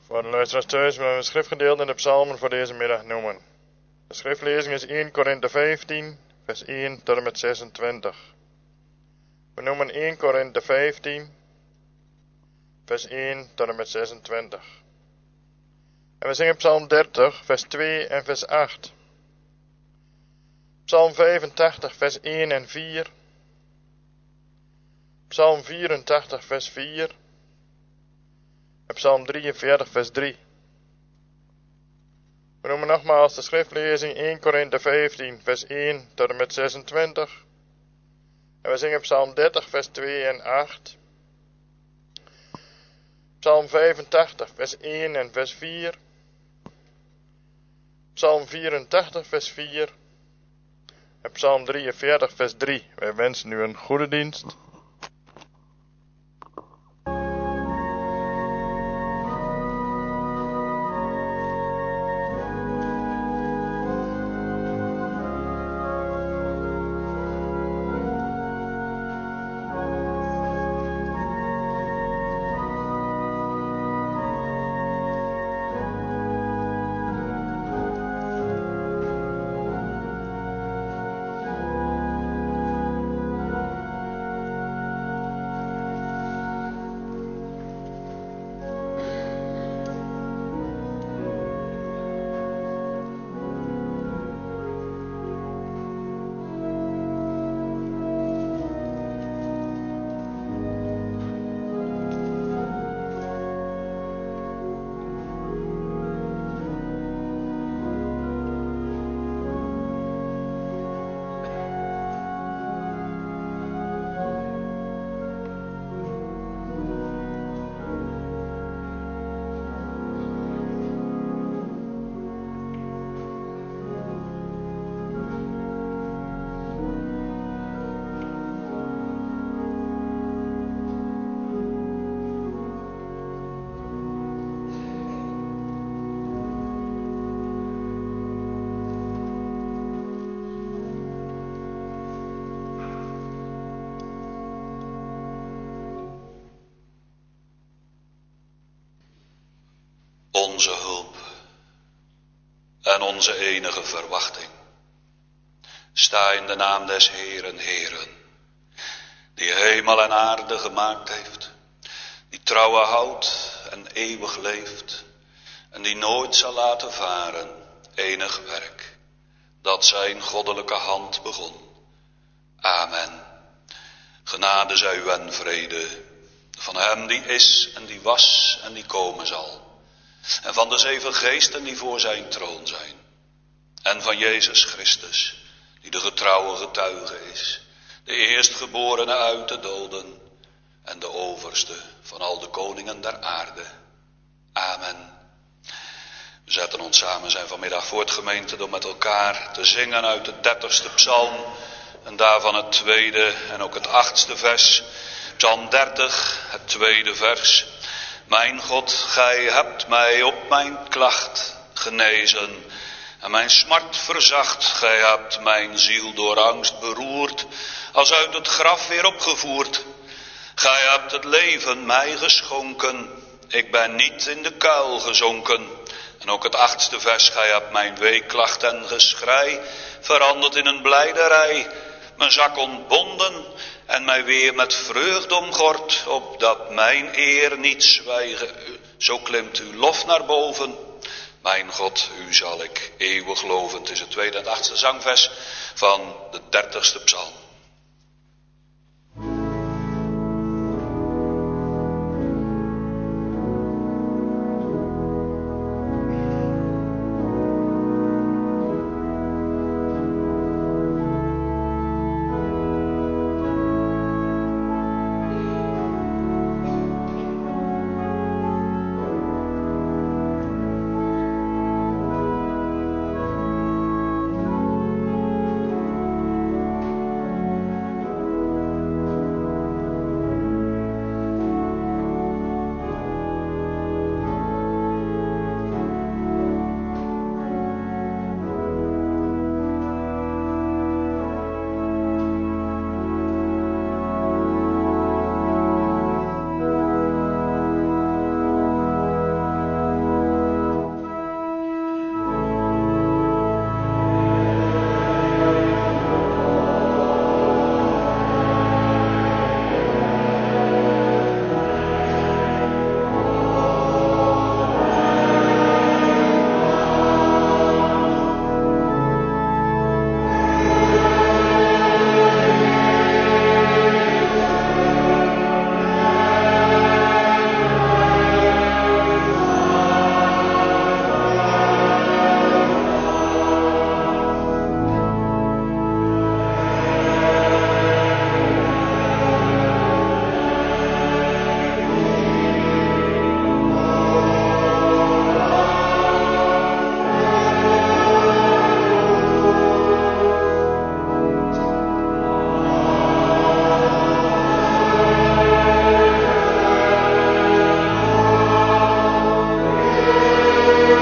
Voor de luisteraars thuis willen we een schriftgedeelte in de psalmen voor deze middag noemen. De schriftlezing is 1 Korinthe 15, vers 1 tot en met 26. We noemen 1 Korinthe 15, vers 1 tot en met 26. En we zingen psalm 30, vers 2 en vers 8. Psalm 85, vers 1 en 4. Psalm 84, vers 4. En psalm 43, vers 3. We noemen nogmaals de schriftlezing 1 Korinthe 15, vers 1 tot en met 26. En we zingen psalm 30, vers 2 en 8. Psalm 85, vers 1 en vers 4. Psalm 84, vers 4. En psalm 43, vers 3. Wij wensen u een goede dienst. Onze hulp en onze enige verwachting. Sta in de naam des Heeren, Heeren, die hemel en aarde gemaakt heeft, die trouwe houdt en eeuwig leeft, en die nooit zal laten varen enig werk, dat zijn goddelijke hand begon. Amen. Genade zij u en vrede, van hem die is en die was en die komen zal. En van de 7 geesten die voor zijn troon zijn. En van Jezus Christus, die de getrouwe getuige is. De eerstgeborene uit de doden. En de overste van al de koningen der aarde. Amen. We zetten ons samen zijn vanmiddag voort, gemeente, door met elkaar te zingen uit de 30ste psalm. En daarvan het 2e en ook het 8ste vers. Psalm 30, het 2e vers. Mijn God, gij hebt mij op mijn klacht genezen en mijn smart verzacht. Gij hebt mijn ziel door angst beroerd, als uit het graf weer opgevoerd. Gij hebt het leven mij geschonken, ik ben niet in de kuil gezonken. En ook het 8ste vers, gij hebt mijn weeklacht en geschrei veranderd in een blijderij. Mijn zak ontbonden en mij weer met vreugde omgord, opdat mijn eer niet zwijgen. Zo klimt uw lof naar boven. Mijn God, u zal ik eeuwig loven. Het is het 2e en 8e zangvers van de 30ste psalm.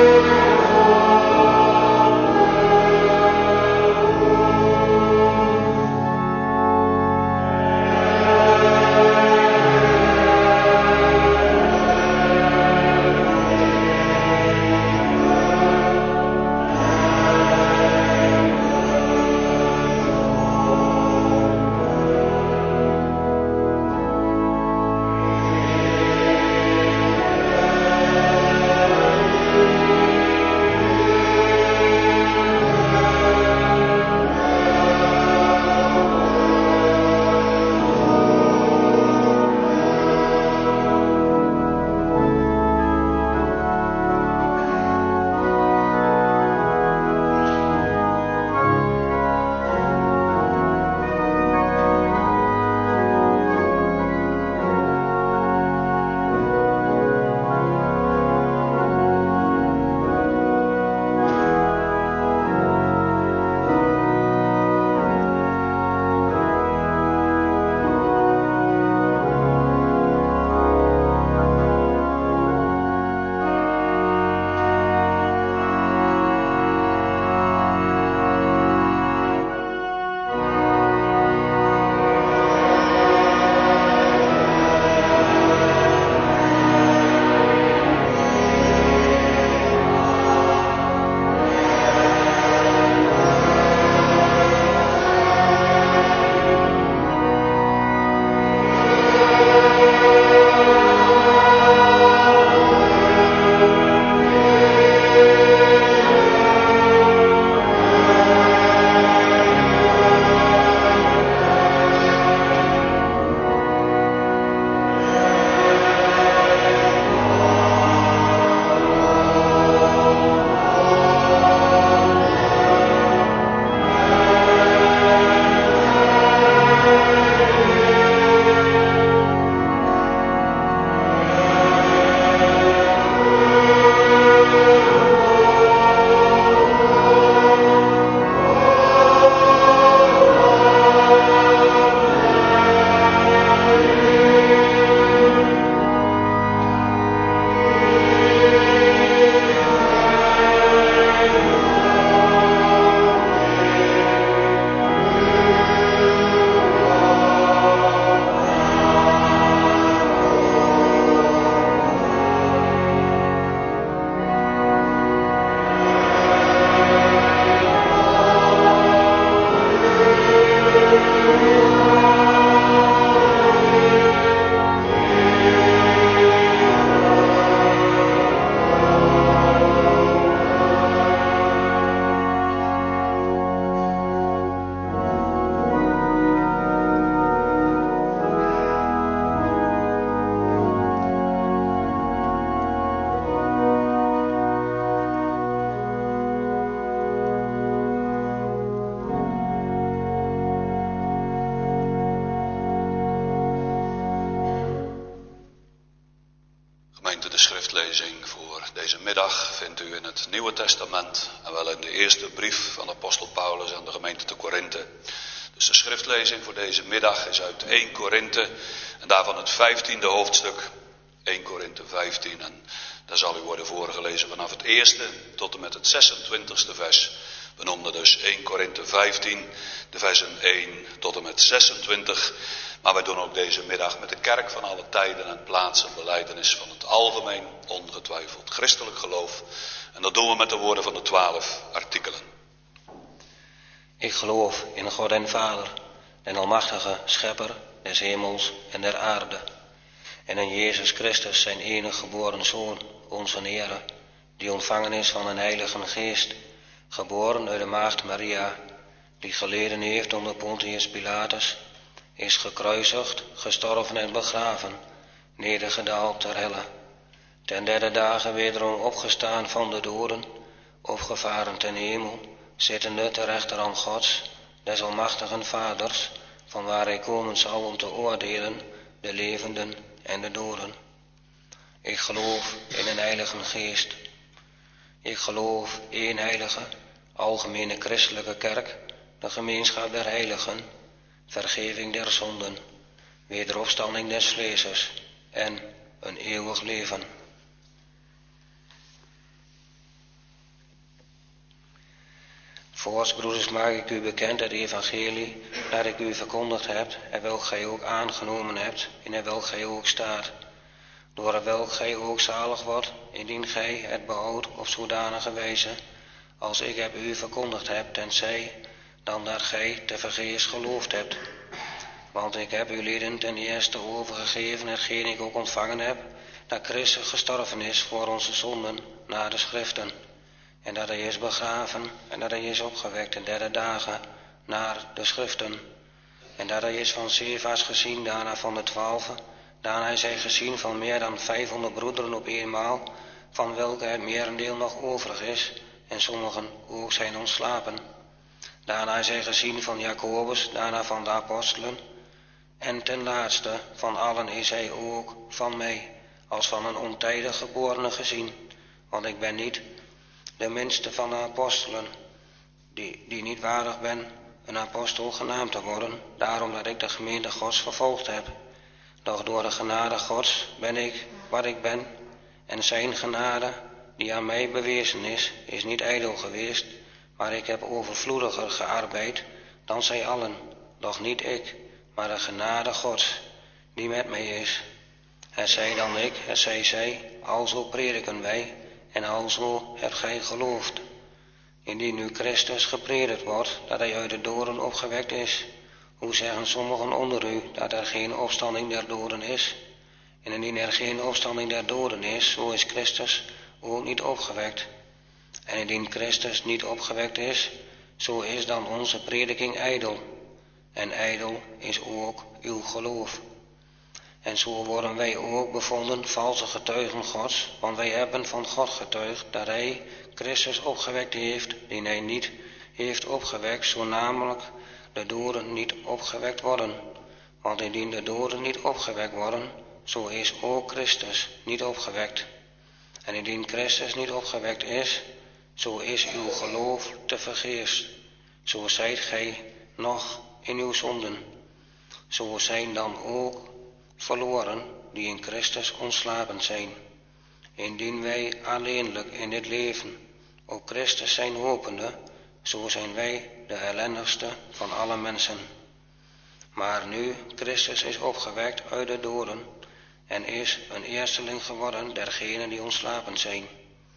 De schriftlezing voor deze middag vindt u in het Nieuwe Testament en wel in de eerste brief van apostel Paulus aan de gemeente te Korinthe. Dus de schriftlezing voor deze middag is uit 1 Korinthe en daarvan het 15e hoofdstuk, 1 Korinthe 15. En daar zal u worden voorgelezen vanaf het eerste tot en met het 26e vers. We noemden dus 1 Korinthe 15, de versen 1 tot en met 26. Maar wij doen ook deze middag met de kerk van alle tijden en plaatsen belijdenis van het algemeen, ongetwijfeld christelijk geloof. En dat doen we met de woorden van de 12 artikelen. Ik geloof in God en Vader, den almachtige schepper des hemels en der aarde. En in Jezus Christus zijn enige geboren Zoon, onze Heere, die ontvangen is van een heilige geest, geboren uit de maagd Maria, die geleden heeft onder Pontius Pilatus, is gekruisigd, gestorven en begraven, nedergedaald ter helle. Ten derde dagen wederom opgestaan van de doden, opgevaren ten hemel, zittende ter rechterhand Gods, des almachtigen Vaders, van waar hij komen zal om te oordelen de levenden en de doden. Ik geloof in een heilige geest. Ik geloof één heilige, algemene christelijke kerk, de gemeenschap der heiligen, vergeving der zonden, wederopstanding des vleeses en een eeuwig leven. Voorts, broeders, maak ik u bekend het evangelie dat ik u verkondigd heb, en welk gij ook aangenomen hebt, en welk gij ook staat, door welk gij ook zalig wordt, indien gij het behoudt op zodanige wijze, als ik heb u verkondigd heb, tenzij dan dat gij tevergeefs geloofd hebt. Want ik heb u lieden ten eerste overgegeven hetgeen ik ook ontvangen heb, dat Christus gestorven is voor onze zonden naar de schriften, en dat hij is begraven, en dat hij is opgewekt de derde dagen naar de schriften, en dat hij is van Cephas gezien, daarna van de 12, daarna is hij gezien van meer dan 500 broederen op eenmaal, van welke het merendeel nog overig is, en sommigen ook zijn ontslapen. Daarna is hij gezien van Jacobus, daarna van de apostelen, en ten laatste van allen is hij ook van mij, als van een ontijdig geborene gezien, want ik ben niet de minste van de apostelen, die niet waardig ben een apostel genaamd te worden, daarom dat ik de gemeente Gods vervolgd heb. Doch door de genade Gods ben ik wat ik ben, en zijn genade die aan mij bewezen is niet ijdel geweest, maar ik heb overvloediger gearbeid dan zij allen, doch niet ik, maar de genade Gods die met mij is. Het zij dan ik, het zij, alzo prediken wij, en alzo hebt gij geloofd. Indien nu Christus gepredikt wordt, dat hij uit de doden opgewekt is, hoe zeggen sommigen onder u dat er geen opstanding der doden is? En indien er geen opstanding der doden is, zo is Christus ook niet opgewekt. En indien Christus niet opgewekt is, zo is dan onze prediking ijdel. En ijdel is ook uw geloof. En zo worden wij ook bevonden valse getuigen Gods, want wij hebben van God getuigd dat hij Christus opgewekt heeft, die hij niet heeft opgewekt, zo namelijk de doden niet opgewekt worden. Want indien de doden niet opgewekt worden, zo is ook Christus niet opgewekt. En indien Christus niet opgewekt is, zo is uw geloof tevergeefs. Zo zijt gij nog in uw zonden. Zo zijn dan ook verloren die in Christus ontslapen zijn. Indien wij alleenlijk in dit leven op Christus zijn hopende, zo zijn wij de ellendigste van alle mensen. Maar nu Christus is opgewekt uit de doden en is een eersteling geworden dergenen die ontslapen zijn.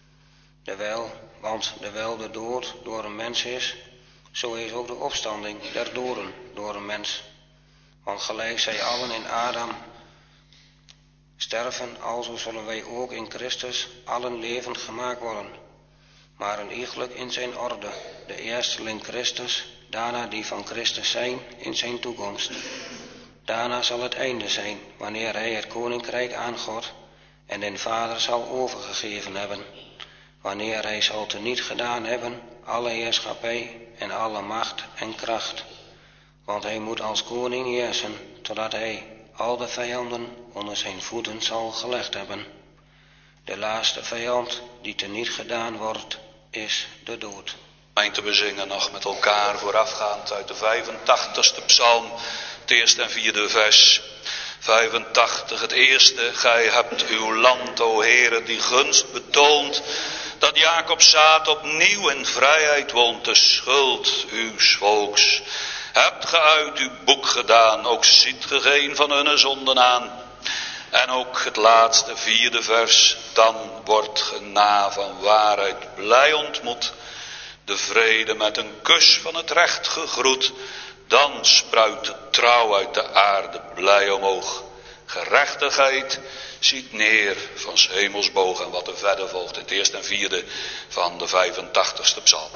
Want dewijl de dood door een mens is, zo is ook de opstanding der doden door een mens. Want gelijk zij allen in Adam sterven, alzo zullen wij ook in Christus allen levend gemaakt worden. Maar een iegelijk in zijn orde, de eersteling Christus, daarna die van Christus zijn in zijn toekomst. Daarna zal het einde zijn, wanneer hij het koninkrijk aan God en den Vader zal overgegeven hebben. Wanneer hij zal teniet gedaan hebben alle heerschappij en alle macht en kracht. Want hij moet als koning heersen, totdat hij al de vijanden onder zijn voeten zal gelegd hebben. De laatste vijand die teniet gedaan wordt, is de dood. Gemeente, we zingen nog met elkaar voorafgaand uit de 85ste psalm, het eerste en vierde vers. 85, het eerste, gij hebt uw land, o Heere, die gunst betoond, dat Jacobs zaad opnieuw in vrijheid woont, de schuld uws volks. Hebt ge uit uw boek gedaan, ook ziet ge geen van hunne zonden aan. En ook het laatste, vierde vers, dan wordt ge na van waarheid blij ontmoet, de vrede met een kus van het recht gegroet, dan spruit de trouw uit de aarde blij omhoog. Gerechtigheid ziet neer van 's hemels boog. En wat er verder volgt, het eerste en vierde van de 85ste psalm.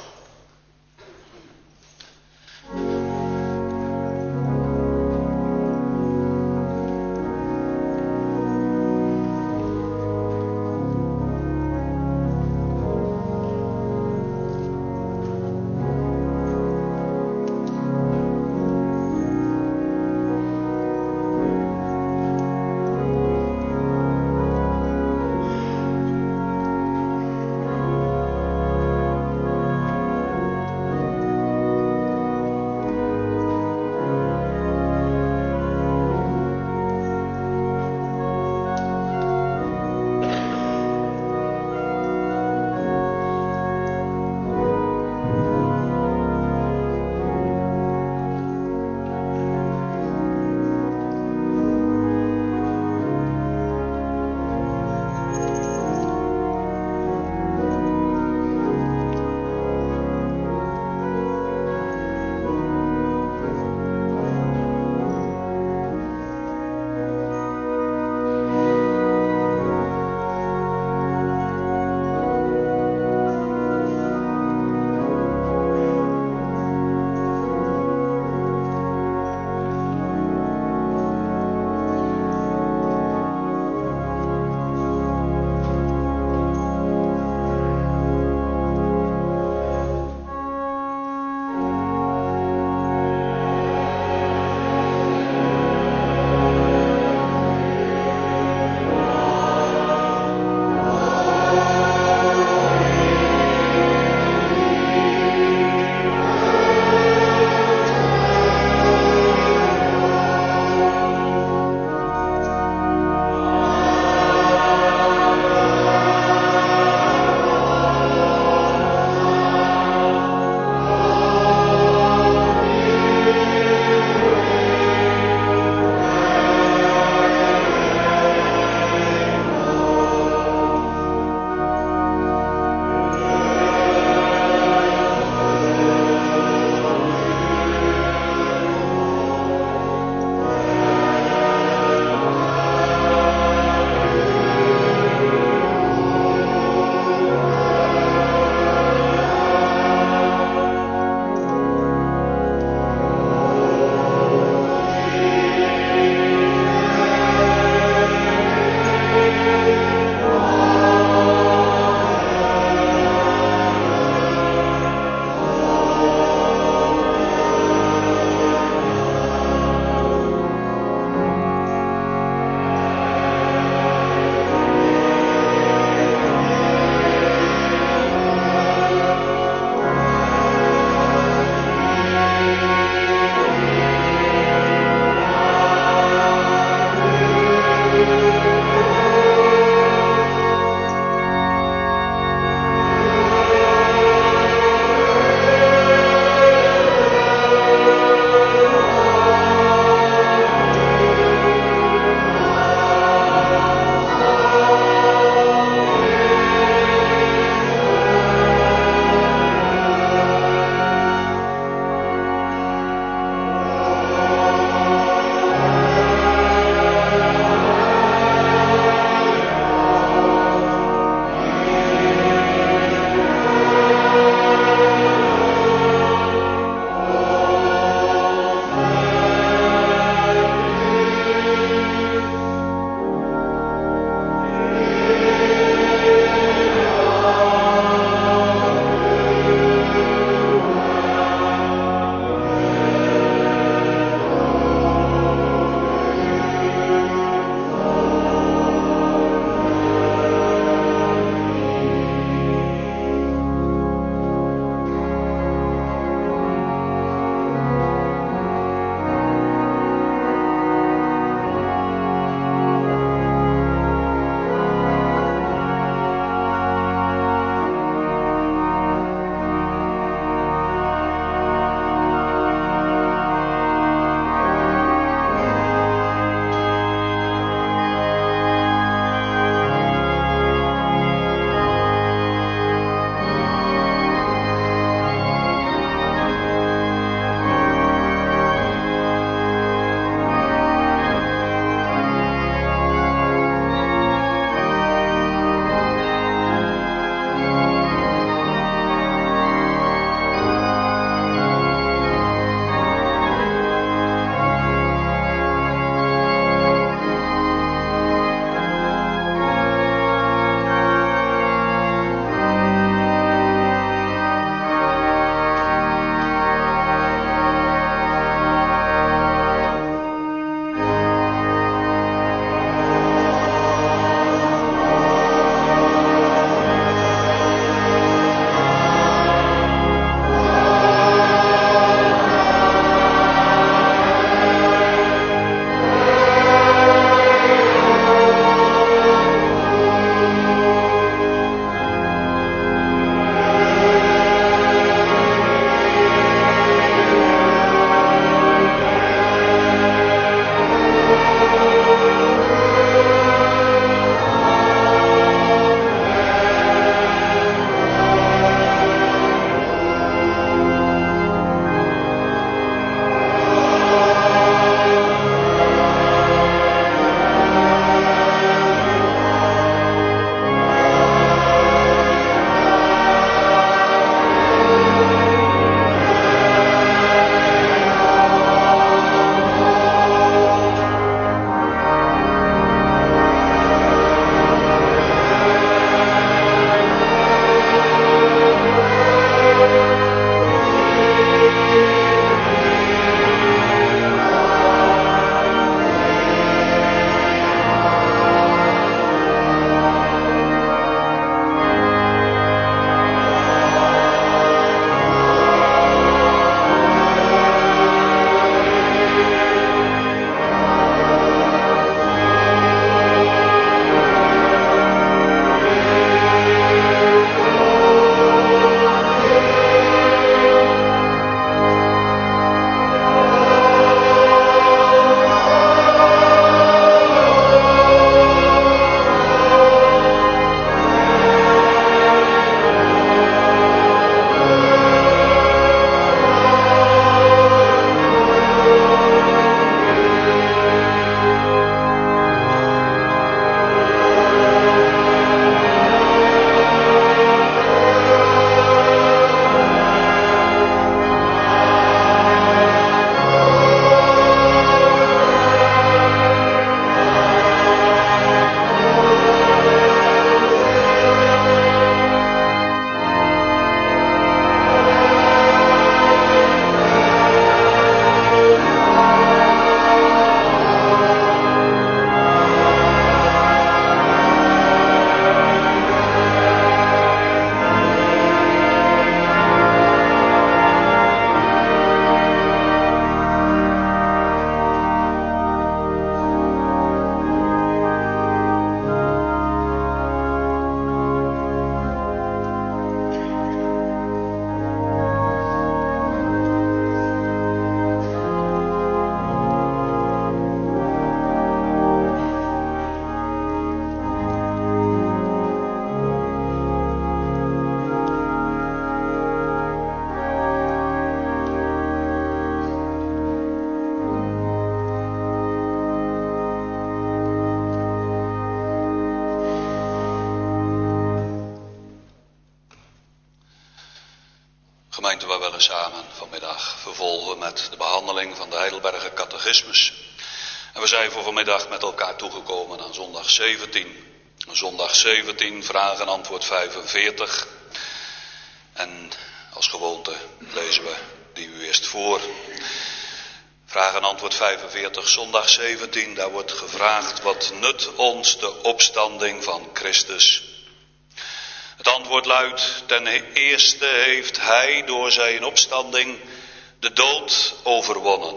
gemeente, we willen samen vanmiddag vervolgen met de behandeling van de Heidelberger Catechismus. En we zijn voor vanmiddag met elkaar toegekomen aan zondag 17. Zondag 17, vraag en antwoord 45. En als gewoonte lezen we die u eerst voor. Vraag en antwoord 45, zondag 17, daar wordt gevraagd: wat nut ons de opstanding van Christus? Het antwoord luidt: ten eerste heeft hij door zijn opstanding de dood overwonnen,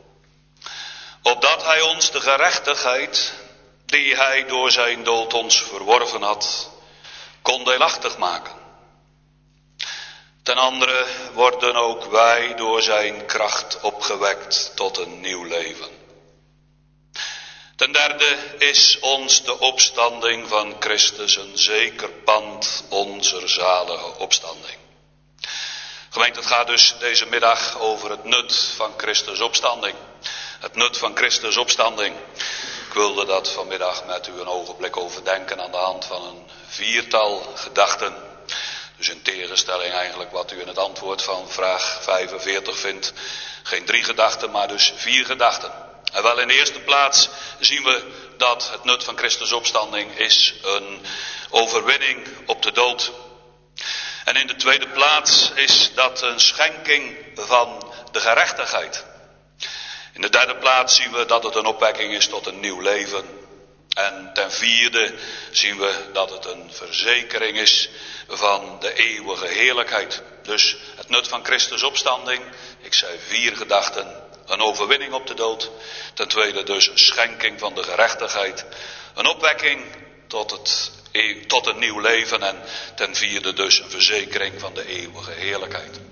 opdat hij ons de gerechtigheid die hij door zijn dood ons verworven had, kon deelachtig maken. Ten andere worden ook wij door zijn kracht opgewekt tot een nieuw leven. Ten derde is ons de opstanding van Christus een zeker pand onze zalige opstanding. Gemeente, het gaat dus deze middag over het nut van Christus opstanding. Het nut van Christus opstanding. Ik wilde dat vanmiddag met u een ogenblik overdenken aan de hand van een viertal gedachten. Dus in tegenstelling eigenlijk wat u in het antwoord van vraag 45 vindt. Geen 3 gedachten, maar dus 4 gedachten. En wel in de eerste plaats zien we dat het nut van Christus opstanding is een overwinning op de dood. En in de tweede plaats is dat een schenking van de gerechtigheid. In de derde plaats zien we dat het een opwekking is tot een nieuw leven. En ten vierde zien we dat het een verzekering is van de eeuwige heerlijkheid. Dus het nut van Christus opstanding, ik zei 4 gedachten. Een overwinning op de dood. Ten tweede dus een schenking van de gerechtigheid. Een opwekking tot een nieuw leven. En ten vierde dus een verzekering van de eeuwige heerlijkheid.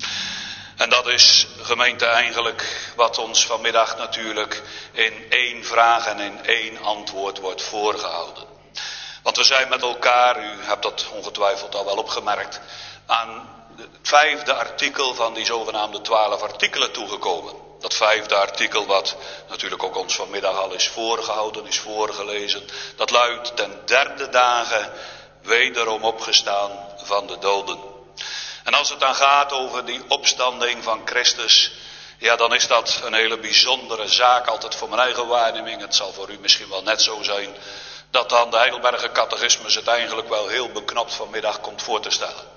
En dat is, gemeente, eigenlijk wat ons vanmiddag natuurlijk in 1 vraag en in 1 antwoord wordt voorgehouden. Want we zijn met elkaar, u hebt dat ongetwijfeld al wel opgemerkt, aan het 5e artikel van die zogenaamde 12 artikelen toegekomen. Dat 5e artikel wat natuurlijk ook ons vanmiddag al is voorgehouden, is voorgelezen. Dat luidt: ten 3e dagen wederom opgestaan van de doden. En als het dan gaat over die opstanding van Christus, ja, dan is dat een hele bijzondere zaak, altijd voor mijn eigen waarneming. Het zal voor u misschien wel net zo zijn, dat dan de Heidelberger Catechismus het eigenlijk wel heel beknopt vanmiddag komt voor te stellen.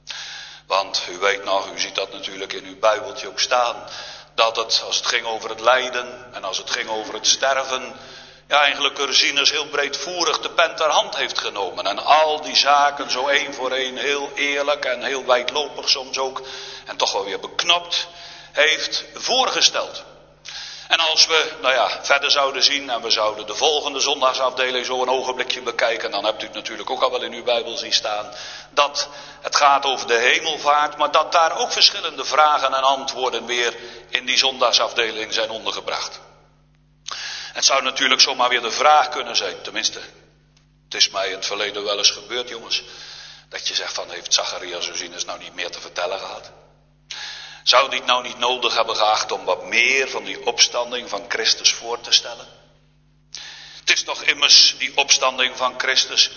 Want u weet nog, u ziet dat natuurlijk in uw Bijbeltje ook staan, dat het, als het ging over het lijden en als het ging over het sterven, ja, eigenlijk Ursinus heel breedvoerig de pen ter hand heeft genomen. En al die zaken zo 1 voor 1 heel eerlijk en heel wijdlopig soms ook, en toch wel weer beknopt, heeft voorgesteld. En als we, verder zouden zien en we zouden de volgende zondagsafdeling zo een ogenblikje bekijken, dan hebt u het natuurlijk ook al wel in uw Bijbel zien staan, dat het gaat over de hemelvaart, maar dat daar ook verschillende vragen en antwoorden weer in die zondagsafdeling zijn ondergebracht. Het zou natuurlijk zomaar weer de vraag kunnen zijn, tenminste, het is mij in het verleden wel eens gebeurd, jongens, dat je zegt van, heeft Zacharias Ursinus nou niet meer te vertellen gehad? Zou die het nou niet nodig hebben geacht om wat meer van die opstanding van Christus voor te stellen? Het is toch immers die opstanding van Christus,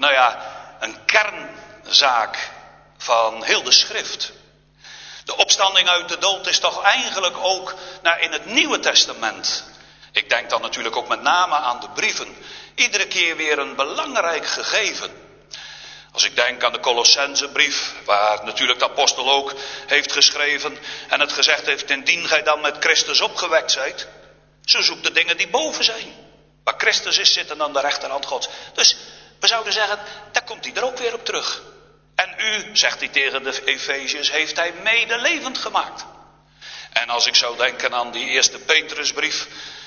een kernzaak van heel de schrift. De opstanding uit de dood is toch eigenlijk ook in het Nieuwe Testament. Ik denk dan natuurlijk ook met name aan de brieven. Iedere keer weer een belangrijk gegeven. Als ik denk aan de Colossensebrief, waar natuurlijk de apostel ook heeft geschreven en het gezegd heeft: indien gij dan met Christus opgewekt zijt, zo zoekt de dingen die boven zijn. Waar Christus is, zitten aan de rechterhand Gods. Dus we zouden zeggen, daar komt hij er ook weer op terug. En u, zegt hij tegen de Efeziërs, heeft hij medelevend gemaakt. En als ik zou denken aan die eerste Petrusbrief,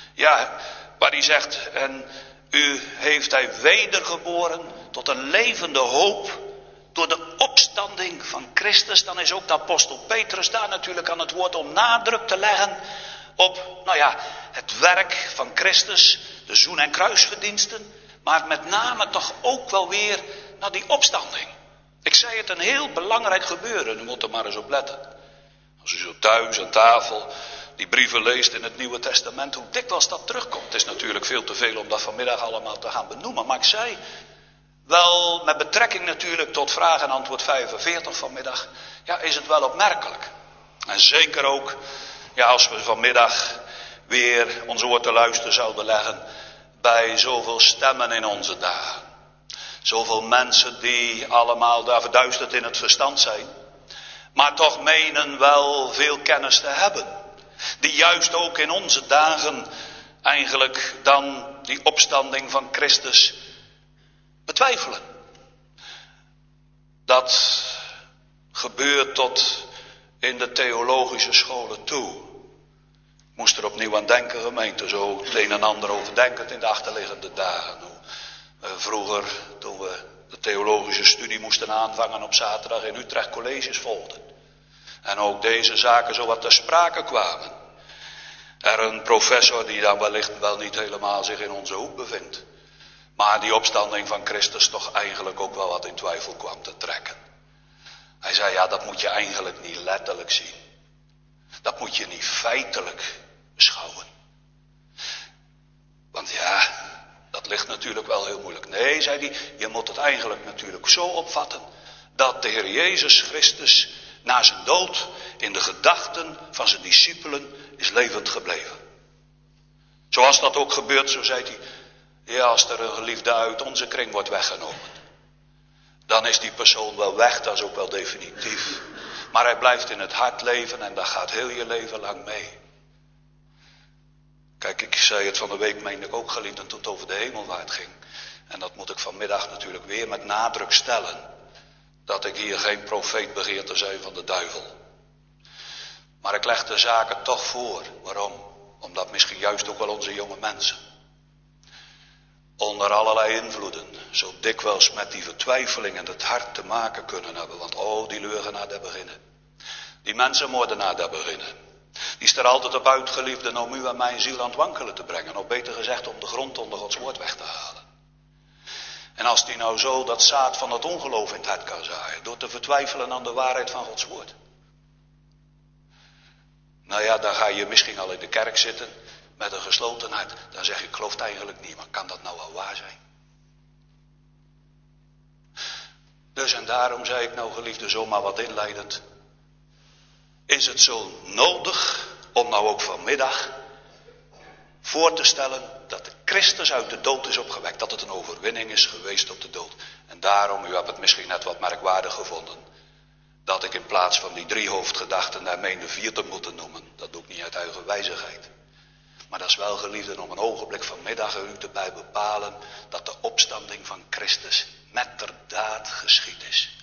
waar hij zegt: en u heeft hij wedergeboren tot een levende hoop door de opstanding van Christus. Dan is ook de apostel Petrus daar natuurlijk aan het woord om nadruk te leggen op, het werk van Christus, de zoen- en kruisverdiensten, maar met name toch ook wel weer naar die opstanding. Ik zei het, een heel belangrijk gebeuren, u moet er maar eens op letten. Als u zo thuis aan tafel die brieven leest in het Nieuwe Testament, hoe dikwijls dat terugkomt. Het is natuurlijk veel te veel om dat vanmiddag allemaal te gaan benoemen, maar ik zei, Wel, met betrekking natuurlijk tot vraag en antwoord 45 vanmiddag, ja, is het wel opmerkelijk. En zeker ook, ja, als we vanmiddag weer ons oor te luisteren zouden leggen bij zoveel stemmen in onze dagen. Zoveel mensen die allemaal daar verduisterd in het verstand zijn, maar toch menen wel veel kennis te hebben. Die juist ook in onze dagen eigenlijk dan die opstanding van Christus betwijfelen. Dat gebeurt tot in de theologische scholen toe. Ik moest er opnieuw aan denken, gemeente, zo het een en ander overdenkend in de achterliggende dagen. Vroeger, toen we de theologische studie moesten aanvangen op zaterdag in Utrecht colleges volgden. En ook deze zaken zo wat ter sprake kwamen. Er een professor die dan wellicht wel niet helemaal zich in onze hoek bevindt. Maar die opstanding van Christus toch eigenlijk ook wel wat in twijfel kwam te trekken. Hij zei, ja, dat moet je eigenlijk niet letterlijk zien. Dat moet je niet feitelijk beschouwen. Want ja, dat ligt natuurlijk wel heel moeilijk. Nee, zei hij, je moet het eigenlijk natuurlijk zo opvatten dat de Heer Jezus Christus na zijn dood in de gedachten van zijn discipelen is levend gebleven. Zoals dat ook gebeurt, zo zei hij, ja, als er een geliefde uit onze kring wordt weggenomen, dan is die persoon wel weg, dat is ook wel definitief. Maar hij blijft in het hart leven en dat gaat heel je leven lang mee. Kijk, ik zei het van de week, meende ik ook geliefden, toen het over de hemelvaart ging. En dat moet ik vanmiddag natuurlijk weer met nadruk stellen. Dat ik hier geen profeet begeer te zijn van de duivel. Maar ik leg de zaken toch voor. Waarom? Omdat misschien juist ook wel onze jonge mensen onder allerlei invloeden zo dikwijls met die vertwijfeling en het hart te maken kunnen hebben. Want oh, die leugenaar daar beginnen. Die mensenmoordenaar daar beginnen. Die is er altijd op uitgeliefd om u en mijn ziel aan het wankelen te brengen. Of beter gezegd om de grond onder Gods woord weg te halen. En als die nou zo dat zaad van het ongeloof in het hart kan zaaien. Door te vertwijfelen aan de waarheid van Gods woord. Nou ja, dan ga je misschien al in de kerk zitten met een gesloten hart. Dan zeg ik geloof het eigenlijk niet, maar kan dat nou wel waar zijn? Dus en daarom zei ik nou geliefde zomaar wat inleidend. Is het zo nodig om nou ook vanmiddag voor te stellen dat de Christus uit de dood is opgewekt. Dat het een overwinning is geweest op de dood. En daarom, u hebt het misschien net wat merkwaardig gevonden, dat ik in plaats van die 3 hoofdgedachten daar meende 4 te moeten noemen. Dat doe ik niet uit eigen wijzigheid. Maar dat is wel geliefden om een ogenblik vanmiddag u te bij bepalen dat de opstanding van Christus metterdaad geschied is.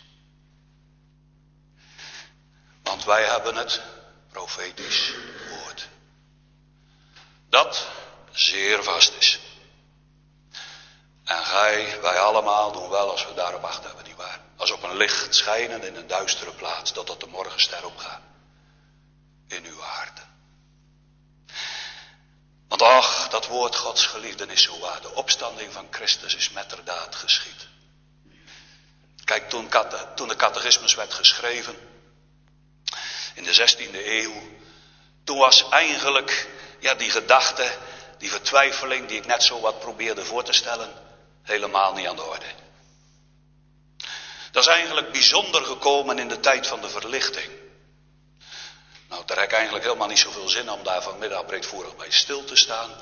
Want wij hebben het profetisch woord. Dat zeer vast is. En wij allemaal doen wel als we daarop acht hebben, nietwaar? Als op een licht schijnen in een duistere plaats, totdat de morgenster opgaat. In uw harten. Want ach, dat woord Gods geliefden is zo waar. De opstanding van Christus is metterdaad geschied. Kijk, toen de catechismus werd geschreven, in de 16e eeuw, toen was eigenlijk, ja, die gedachte, die vertwijfeling die ik net zo wat probeerde voor te stellen, helemaal niet aan de orde. Dat is eigenlijk bijzonder gekomen in de tijd van de verlichting. Nou, daar heb ik eigenlijk helemaal niet zoveel zin om daar vanmiddag breedvoerig bij stil te staan.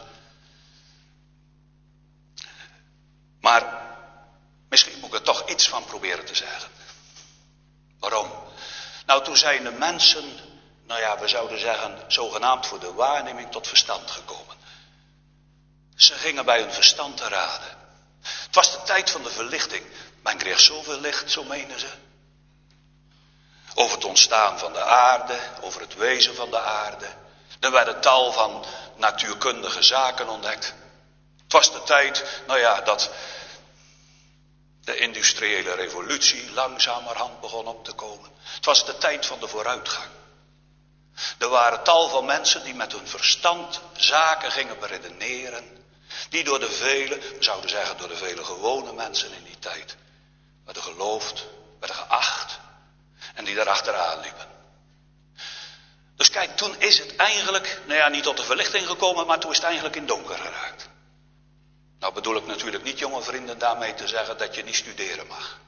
Maar misschien moet ik er toch iets van proberen te zeggen. Waarom? Nou, toen zijn de mensen, nou ja, we zouden zeggen, zogenaamd voor de waarneming tot verstand gekomen. Ze gingen bij hun verstand te raden. Het was de tijd van de verlichting. Men kreeg zoveel licht, zo menen ze. Over het ontstaan van de aarde, over het wezen van de aarde. Er werden tal van natuurkundige zaken ontdekt. Het was de tijd, nou ja, dat de industriële revolutie langzamerhand begon op te komen. Het was de tijd van de vooruitgang. Er waren tal van mensen die met hun verstand zaken gingen beredeneren. Die door de vele, we zouden zeggen door de vele gewone mensen in die tijd, werden geloofd, werden geacht en die daarachteraan liepen. Dus kijk, toen is het eigenlijk, nou ja, niet tot de verlichting gekomen, maar toen is het eigenlijk in donker geraakt. Nou bedoel ik natuurlijk niet, jonge vrienden, daarmee te zeggen dat je niet studeren mag.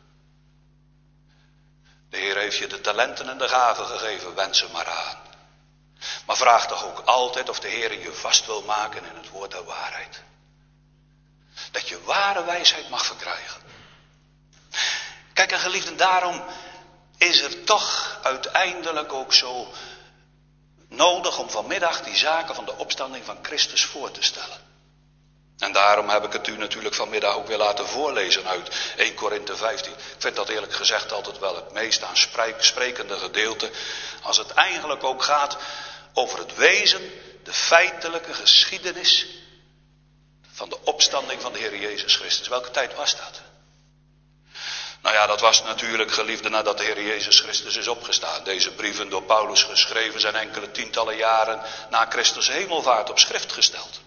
De Heer heeft je de talenten en de gaven gegeven, wens ze maar aan. Maar vraag toch ook altijd of de Heer je vast wil maken in het woord der waarheid. Dat je ware wijsheid mag verkrijgen. Kijk, en geliefden, daarom is er toch uiteindelijk ook zo nodig om vanmiddag die zaken van de opstanding van Christus voor te stellen. En daarom heb ik het u natuurlijk vanmiddag ook weer laten voorlezen uit 1 Korinthe 15. Ik vind dat eerlijk gezegd altijd wel het meest aansprekende gedeelte. Als het eigenlijk ook gaat over het wezen, de feitelijke geschiedenis van de opstanding van de Heer Jezus Christus. Welke tijd was dat? Nou ja, dat was natuurlijk, geliefden, nadat de Heer Jezus Christus is opgestaan. Deze brieven door Paulus geschreven zijn enkele tientallen jaren na Christus hemelvaart op schrift gesteld.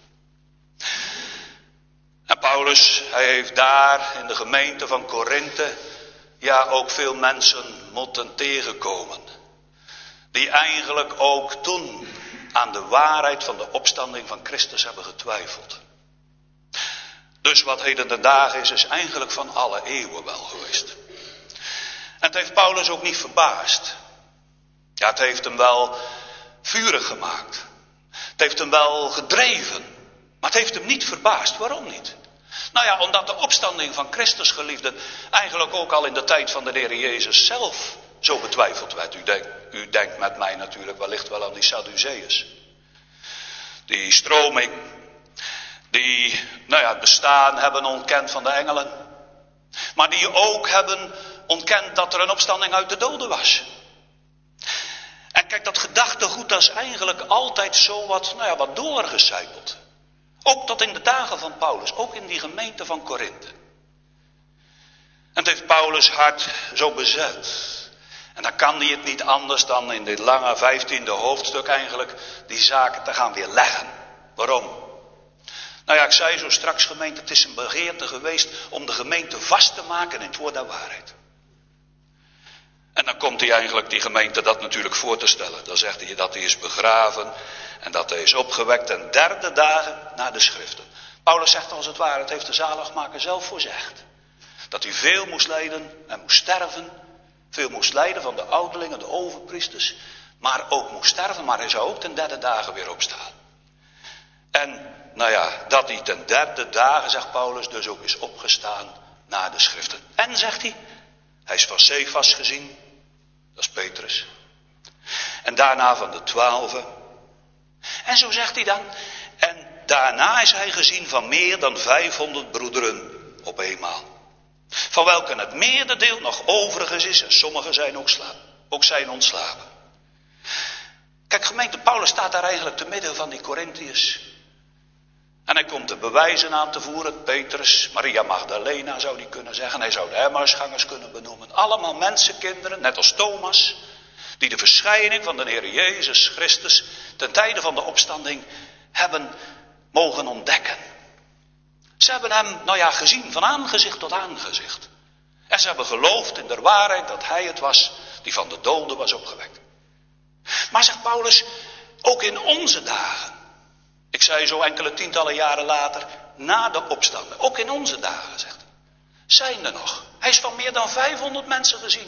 En Paulus, hij heeft daar in de gemeente van Korinthe, ja ook veel mensen moeten tegenkomen. Die eigenlijk ook toen aan de waarheid van de opstanding van Christus hebben getwijfeld. Dus wat heden de dagen is eigenlijk van alle eeuwen wel geweest. En het heeft Paulus ook niet verbaasd. Ja, het heeft hem wel vurig gemaakt. Het heeft hem wel gedreven. Maar het heeft hem niet verbaasd. Waarom niet? Nou ja, omdat de opstanding van Christus, geliefden, eigenlijk ook al in de tijd van de Heer Jezus zelf zo betwijfeld werd. U denkt met mij natuurlijk wellicht wel aan die Sadduceeërs. Die stroming, die het bestaan hebben ontkend van de engelen. Maar die ook hebben ontkend dat er een opstanding uit de doden was. En kijk, dat gedachtegoed dat is eigenlijk altijd zo wat doorgecijpeld. Ook tot in de dagen van Paulus, ook in die gemeente van Korinthe. En het heeft Paulus hart zo bezet. En dan kan hij het niet anders dan in dit lange 15e hoofdstuk eigenlijk die zaken te gaan weer leggen. Waarom? Nou ja, ik zei zo straks, gemeente, het is een begeerte geweest om de gemeente vast te maken in het woord der waarheid. En dan komt hij eigenlijk die gemeente dat natuurlijk voor te stellen. Dan zegt hij dat hij is begraven en dat hij is opgewekt ten 3e dagen na de schriften. Paulus zegt als het ware, het heeft de zaligmaker zelf voorzegd. Dat hij veel moest lijden en moest sterven. Veel moest lijden van de ouderlingen, de overpriesters. Maar ook moest sterven, maar hij zou ook ten 3e dagen weer opstaan. En dat hij ten 3e dagen, zegt Paulus, dus ook is opgestaan na de schriften. En zegt hij is van Cephas gezien, dat is Petrus. En daarna van de 12. En zo zegt hij dan, en daarna is hij gezien van meer dan 500 broederen op eenmaal. Van welke het meerderdeel nog overigens is en sommigen zijn ontslapen. Kijk, gemeente, Paulus staat daar eigenlijk te midden van die Korintiërs. En hij komt de bewijzen aan te voeren. Petrus, Maria Magdalena zou hij kunnen zeggen. Hij zou de Emmausgangers kunnen benoemen. Allemaal mensenkinderen, net als Thomas. Die de verschijning van de Heer Jezus Christus ten tijde van de opstanding hebben mogen ontdekken. Ze hebben hem, gezien van aangezicht tot aangezicht. En ze hebben geloofd in de waarheid dat hij het was die van de doden was opgewekt. Maar zegt Paulus, ook in onze dagen. Ik zei zo enkele tientallen jaren later, na de opstanding. Ook in onze dagen, zegt hij. Zijn er nog. Hij is van meer dan 500 mensen gezien.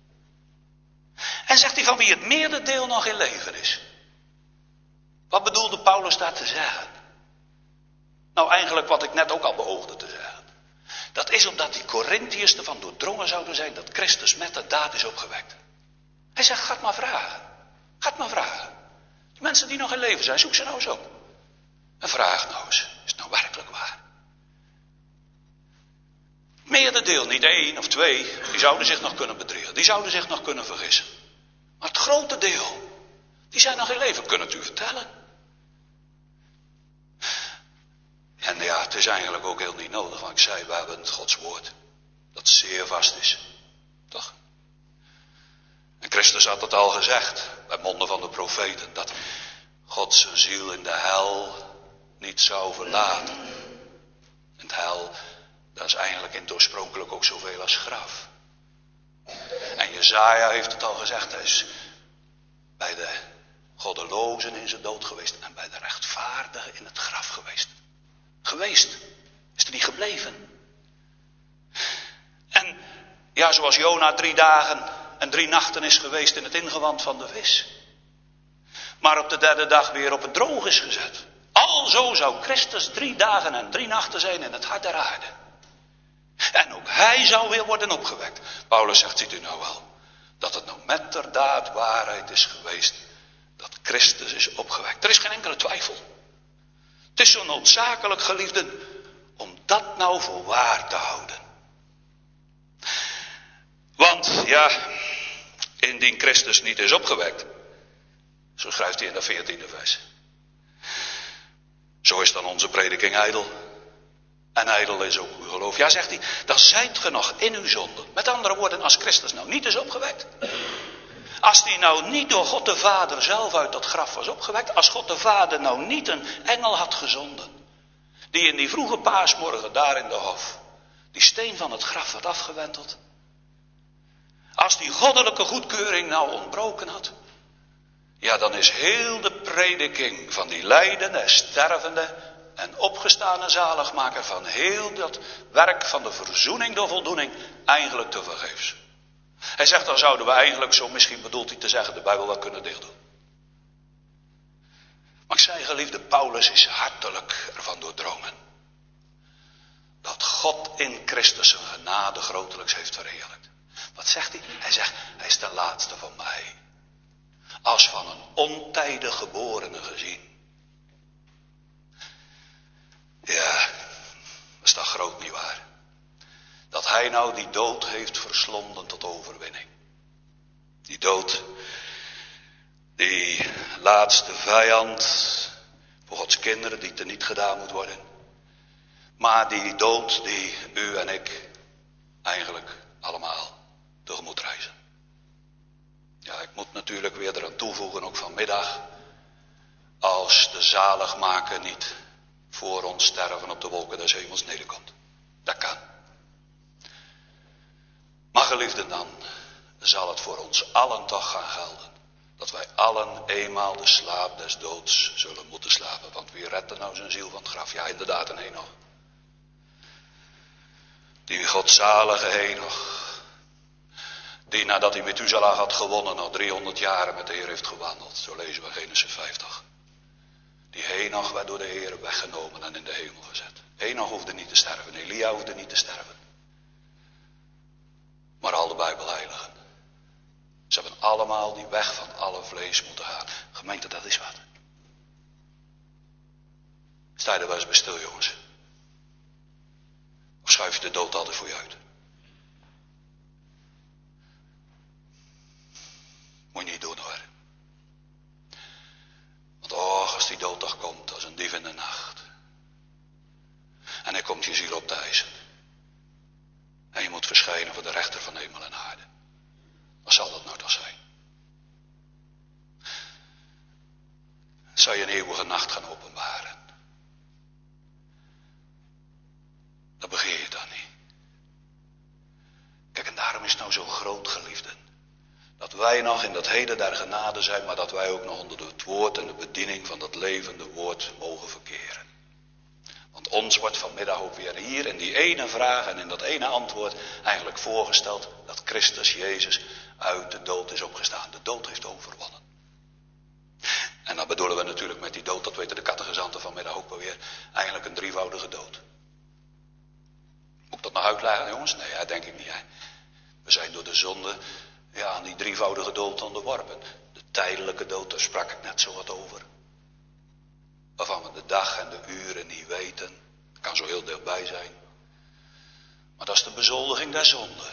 En zegt hij van wie het meerderdeel nog in leven is. Wat bedoelde Paulus daar te zeggen? Nou, eigenlijk wat ik net ook al beoogde te zeggen. Dat is omdat die Korintiërs ervan doordrongen zouden zijn dat Christus met de daad is opgewekt. Hij zegt, ga het maar vragen. Ga het maar vragen. Die mensen die nog in leven zijn, zoek ze nou eens op. En vraag nou eens, is het nou werkelijk waar? Meerderdeel, niet 1 of 2, die zouden zich nog kunnen bedriegen. Die zouden zich nog kunnen vergissen. Maar het grote deel, die zijn nog in leven, kunnen het u vertellen. En het is eigenlijk ook heel niet nodig, want ik zei, we hebben het Gods woord. Dat zeer vast is. Toch? En Christus had het al gezegd, bij monden van de profeten, dat God zijn ziel in de hel niet zou verlaten. En het hel, dat is eigenlijk in het oorspronkelijk ook zoveel als graf. En Jesaja heeft het al gezegd, hij is bij de goddelozen in zijn dood geweest en bij de rechtvaardigen in het graf geweest. Is er niet gebleven. En ja, zoals Jona 3 dagen en 3 nachten is geweest in het ingewand van de vis. Maar op de 3e dag weer op het droog is gezet. Alzo zou Christus 3 dagen en 3 nachten zijn in het hart der aarde. En ook hij zou weer worden opgewekt. Paulus zegt, ziet u nou wel, dat het nou metterdaad waarheid is geweest dat Christus is opgewekt. Er is geen enkele twijfel. Het is zo noodzakelijk, geliefden, om dat nou voor waar te houden. Want ja, indien Christus niet is opgewekt, zo schrijft hij in de 14e vers. Zo is dan onze prediking ijdel. En ijdel is ook uw geloof. Ja, zegt hij, dan zijt ge nog in uw zonde. Met andere woorden, als Christus nou niet is opgewekt. Als hij nou niet door God de Vader zelf uit dat graf was opgewekt. Als God de Vader nou niet een engel had gezonden. Die in die vroege paasmorgen daar in de hof die steen van het graf had afgewenteld. Als die goddelijke goedkeuring nou ontbroken had. Ja, dan is heel de prediking van die lijdende en stervende en opgestane zaligmaker, van heel dat werk van de verzoening door voldoening, eigenlijk te vergeefs. Hij zegt, dan zouden we eigenlijk, zo misschien bedoelt hij te zeggen, de Bijbel wel kunnen dichtdoen. Maar ik zei, geliefde, Paulus is hartelijk ervan doordrongen dat God in Christus zijn genade grotelijks heeft verheerlijkt. Wat zegt hij? Hij zegt, hij is de laatste van mij. Als van een ontijdig geborene gezien. Ja, dat is toch groot niet waar. Dat hij nou die dood heeft verslonden tot overwinning. Die dood, die laatste vijand voor Gods kinderen die teniet gedaan moet worden. Maar die dood die u en ik eigenlijk allemaal tegemoet reizen. Ja, ik moet natuurlijk weer eraan toevoegen, ook vanmiddag. Als de zaligmaker niet voor ons sterven op de wolken des hemels nederkomt. Dat kan. Maar geliefden, dan zal het voor ons allen toch gaan gelden. Dat wij allen eenmaal de slaap des doods zullen moeten slapen. Want wie redt er nou zijn ziel van het graf? Ja, inderdaad, een Henoch. Die godzalige Henoch. Die nadat hij Methuselah had gewonnen, al 300 jaren met de Heer heeft gewandeld. Zo lezen we Genesis 50. Die Henoch werd door de Heer weggenomen en in de hemel gezet. Henoch hoefde niet te sterven, Elia hoefde niet te sterven. Maar al de Bijbelheiligen. Ze hebben allemaal die weg van alle vlees moeten gaan. Gemeente, dat is wat. Sta je er wel eens bij stil, jongens? Of schuif je de dood altijd voor je uit? Moet je niet doen, hoor. Want als die dood toch komt als een dief in de nacht. En hij komt je ziel op te eisen. En je moet verschijnen voor de rechter van hemel en aarde. Wat zal dat nou toch zijn? Zou je een eeuwige nacht gaan openbaren? Dat begeer je dan niet. Kijk, en daarom is het nou zo groot, geliefden. Dat wij nog in dat heden der genade zijn, maar dat wij ook nog onder het woord en de bediening van dat levende woord mogen verkeren. Want ons wordt vanmiddag ook weer hier in die ene vraag en in dat ene antwoord eigenlijk voorgesteld dat Christus Jezus uit de dood is opgestaan. De dood heeft overwonnen. En dan bedoelen we natuurlijk met die dood, dat weten de catechizanten vanmiddag ook wel weer, eigenlijk een drievoudige dood. Moet ik dat nog uitleggen, jongens? Nee, dat denk ik niet. Hè? We zijn door de zonde aan die drievoudige dood onderworpen. De tijdelijke dood, daar sprak ik net zo wat over. Waarvan we de dag en de uren niet weten. Het kan zo heel dichtbij zijn. Maar dat is de bezoldiging der zonde.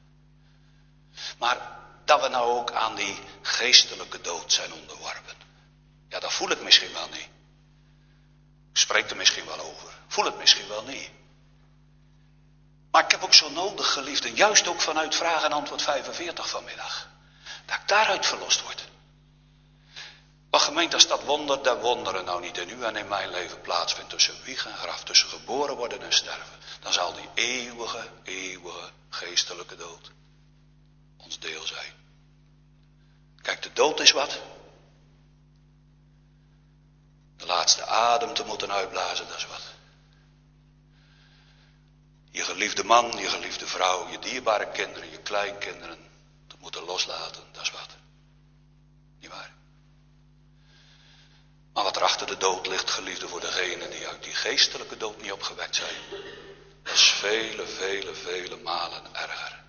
Maar dat we nou ook aan die geestelijke dood zijn onderworpen. Ja, dat voel ik misschien wel niet. Ik spreek er misschien wel over. Voel het misschien wel niet. Maar ik heb ook zo nodig, geliefden, juist ook vanuit vraag en antwoord 45 vanmiddag. Dat ik daaruit verlost word. Maar gemeente, als dat wonder der wonderen nou niet in u en in mijn leven plaatsvindt, tussen wieg en graf, tussen geboren worden en sterven, dan zal die eeuwige geestelijke dood ons deel zijn. Kijk, de dood is wat. De laatste adem te moeten uitblazen, dat is wat. je geliefde man, je geliefde vrouw, je dierbare kinderen, je kleinkinderen te moeten loslaten, dat is wat. Niet waar? Maar wat er achter de dood ligt, geliefde, voor degenen die uit die geestelijke dood niet opgewekt zijn, dat is vele, vele, vele malen erger.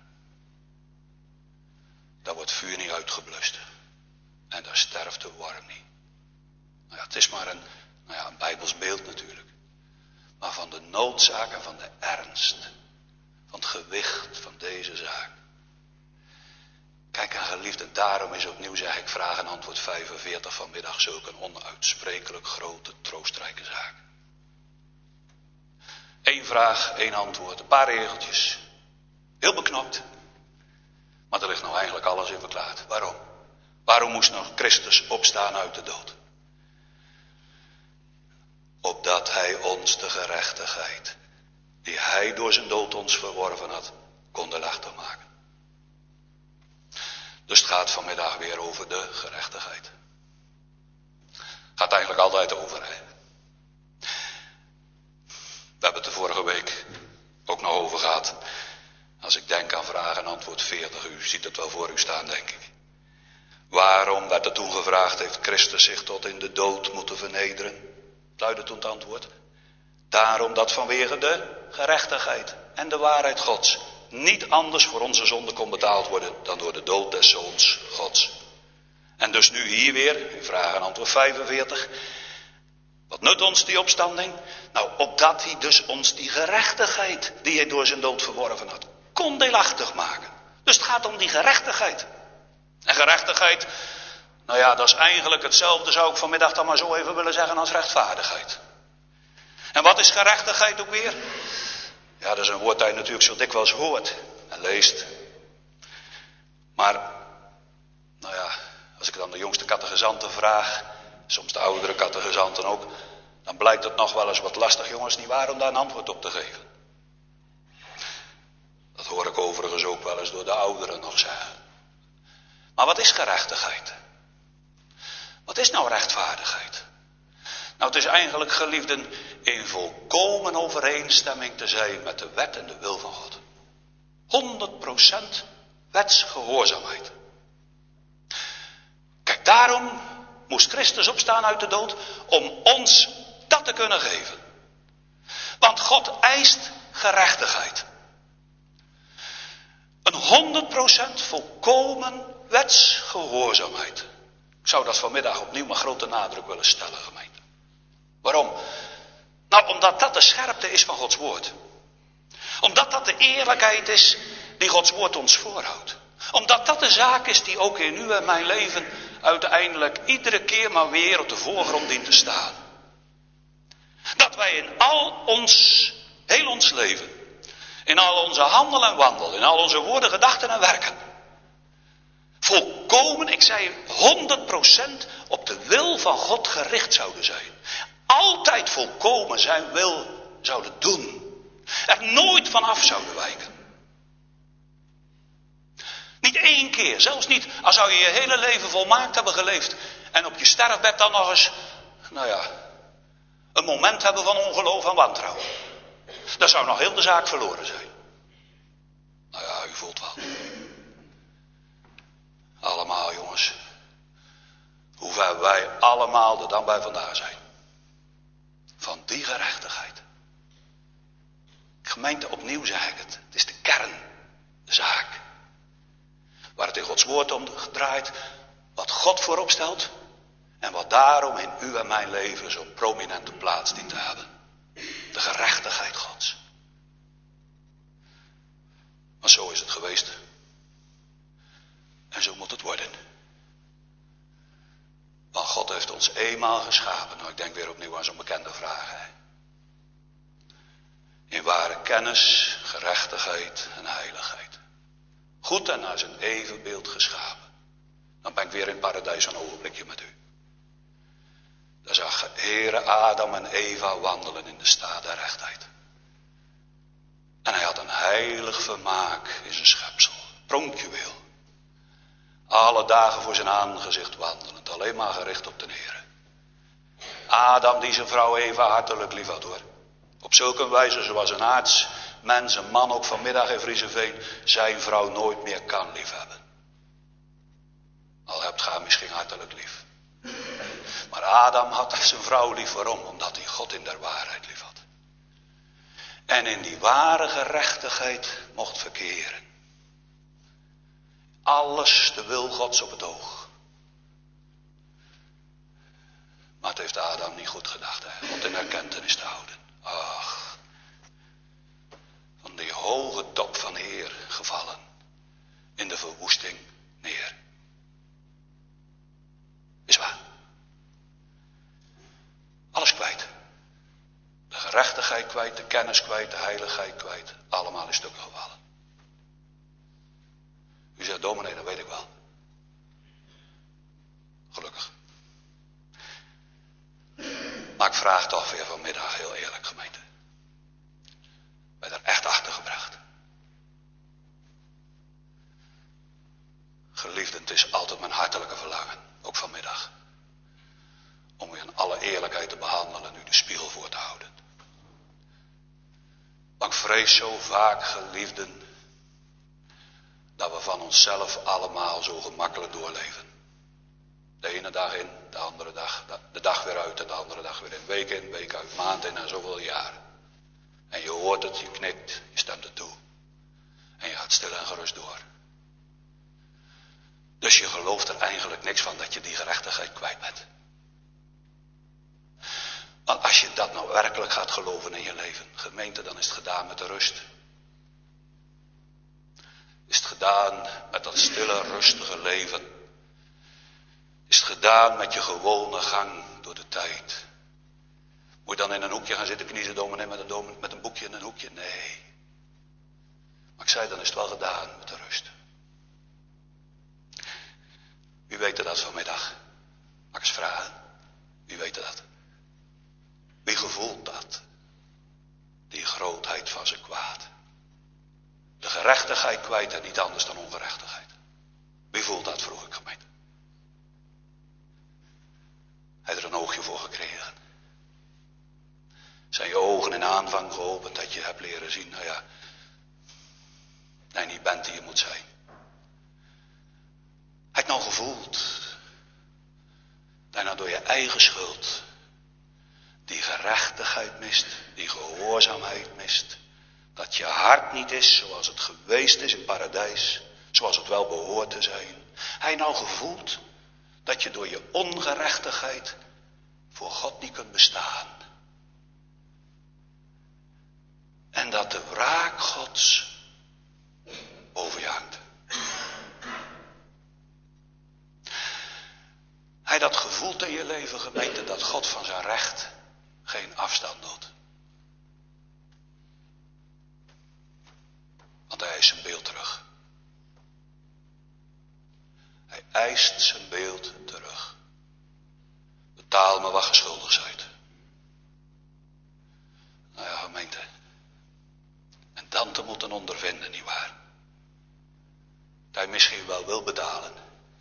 Daar wordt vuur niet uitgeblust. En daar sterft de worm niet. Nou ja, het is maar een Bijbels beeld natuurlijk. Maar van de noodzaak en van de ernst. Van het gewicht van deze zaak. Kijk, en geliefde, daarom is opnieuw, zeg ik, vraag en antwoord 45 vanmiddag zulke een onuitsprekelijk grote, troostrijke zaak. 1 vraag, 1 antwoord, een paar regeltjes. Heel beknopt. Maar er ligt nou eigenlijk alles in verklaard. Waarom? Waarom moest nog Christus opstaan uit de dood? Opdat hij ons de gerechtigheid, die hij door zijn dood ons verworven had, kon deelachtig maken. Dus het gaat vanmiddag weer over de gerechtigheid. Gaat eigenlijk altijd over, hè? We hebben het er vorige week ook nog over gehad. Als ik denk aan vraag en antwoord 40, u ziet het wel voor u staan, denk ik. Waarom werd er toen gevraagd, heeft Christus zich tot in de dood moeten vernederen? Luidde toen het antwoord. Daarom dat vanwege de gerechtigheid en de waarheid Gods niet anders voor onze zonde kon betaald worden dan door de dood des Zoons Gods. En dus nu hier weer, in vraag en antwoord 45. Wat nut ons die opstanding? Nou, opdat hij dus ons die gerechtigheid die hij door zijn dood verworven had, kon deelachtig maken. Dus het gaat om die gerechtigheid. En gerechtigheid, nou ja, dat is eigenlijk hetzelfde, zou ik vanmiddag dan maar zo even willen zeggen, als rechtvaardigheid. En wat is gerechtigheid ook weer? Ja, dat is een woord dat je natuurlijk zo dikwijls hoort en leest. Maar, nou ja, als ik dan de jongste catechizanten vraag, soms de oudere catechizanten ook, dan blijkt het nog wel eens wat lastig, jongens, niet waar, om daar een antwoord op te geven. Dat hoor ik overigens ook wel eens door de ouderen nog zeggen. Maar wat is gerechtigheid? Wat is nou rechtvaardigheid? Nou, het is eigenlijk, geliefden, in volkomen overeenstemming te zijn met de wet en de wil van God. 100% wetsgehoorzaamheid. Kijk, daarom moest Christus opstaan uit de dood om ons dat te kunnen geven. Want God eist gerechtigheid. Een 100% volkomen wetsgehoorzaamheid. Ik zou dat vanmiddag opnieuw met grote nadruk willen stellen, gemeente. Waarom? Nou, omdat dat de scherpte is van Gods woord. Omdat dat de eerlijkheid is die Gods woord ons voorhoudt. Omdat dat de zaak is die ook in uw en mijn leven uiteindelijk iedere keer maar weer op de voorgrond dient te staan. Dat wij in heel ons leven, in al onze handel en wandel, in al onze woorden, gedachten en werken, volkomen, ik zei 100% op de wil van God gericht zouden zijn. Altijd volkomen zijn wil zouden doen. Er nooit vanaf zouden wijken. Niet 1 keer, zelfs niet als zou je je hele leven volmaakt hebben geleefd. En op je sterfbed dan nog eens, nou ja, een moment hebben van ongeloof en wantrouwen. Dan zou nog heel de zaak verloren zijn. Nou ja, u voelt wel. Allemaal, jongens. Hoe ver wij allemaal er dan bij vandaan zijn. Van die gerechtigheid. Gemeente, opnieuw zeg ik het. Het is de kern. De zaak. Waar het in Gods woord om draait. Wat God voorop stelt. En wat daarom in u en mijn leven zo'n prominente plaats dient te hebben. De gerechtigheid Gods. Maar zo is het geweest. En zo moet het worden. Want God heeft ons eenmaal geschapen. Nou, ik denk weer opnieuw aan zo'n bekende vraag. Hè? In ware kennis, gerechtigheid en heiligheid. Goed en naar zijn evenbeeld geschapen. Dan ben ik weer in het paradijs een ogenblikje met u. Daar zag Heere Adam en Eva wandelen in de staat der rechtheid. En hij had een heilig vermaak in zijn schepsel. Pronkjuweel. Alle dagen voor zijn aangezicht wandelend. Alleen maar gericht op de Heere. Adam die zijn vrouw Eva hartelijk lief had, hoor. Op zulke wijze zoals een arts mens, een man ook vanmiddag in Vriezeveen, zijn vrouw nooit meer kan liefhebben. Al hebt gij misschien hartelijk lief. Maar Adam had zijn vrouw lief. Waarom? Omdat hij God in der waarheid lief had. En in die ware gerechtigheid mocht verkeren. Alles de wil Gods op het oog. Maar het heeft Adam niet goed gedacht, hè? God in erkentenis te houden. Ach, van die hoge top van Heer gevallen, in de verwoesting neer. Is waar. Alles kwijt. De gerechtigheid kwijt, de kennis kwijt, de heiligheid kwijt. Allemaal in stukken gevallen. U zegt, dominee, dat weet ik wel. Gelukkig. Maar ik vraag toch weer vanmiddag heel eerlijk, gemeente. Ben er echt achter gebracht. Geliefden, het is altijd mijn hartelijke verlangen, ook vanmiddag, om u in alle eerlijkheid te behandelen en u de spiegel voor te houden. Maar ik vrees zo vaak, geliefden, dat we van onszelf allemaal zo gemakkelijk doorleven. De ene dag in, de andere dag, de dag weer uit en de andere dag weer in. Week in, week uit, maand in en zoveel jaren. En je hoort het, je knikt, je stemt het toe. En je gaat stil en gerust door. Dus je gelooft er eigenlijk niks van dat je die gerechtigheid kwijt bent. Want als je dat nou werkelijk gaat geloven in je leven, gemeente, dan is het gedaan met de rust. Is het gedaan met dat stille, rustige leven. Is het gedaan met je gewone gang door de tijd. Moet je dan in een hoekje gaan zitten kniezen, dominee, met een boekje in een hoekje? Nee. Maar ik zei, dan is het wel gedaan met de rust. Wie weet dat vanmiddag? Mag ik eens vragen? Wie weet dat? Wie gevoelt dat? Die grootheid van zijn kwaad. De gerechtigheid kwijt en niet anders dan ongerechtigheid. Wie voelt dat, vroeg ik, gemeente? Hij heeft er een oogje voor gekregen. Zijn je ogen in aanvang geopend dat je hebt leren zien, nou ja, dat je niet bent die je moet zijn. Hij heeft nou gevoeld dat je nou door je eigen schuld die gerechtigheid mist, die gehoorzaamheid mist. Dat je hart niet is zoals het geweest is in paradijs, zoals het wel behoort te zijn. Hij nou gevoeld dat je door je ongerechtigheid voor God niet kunt bestaan. En dat de wraak Gods over je hangt. Hij dat gevoeld in je leven, gemeente, dat God van zijn recht geen afstand doet. Want hij eist zijn beeld terug. Hij eist zijn beeld terug. Betaal me wat je schuldig zijt. Nou ja, gemeente. En dan te moeten ondervinden, nietwaar? Dat hij misschien wel wil betalen.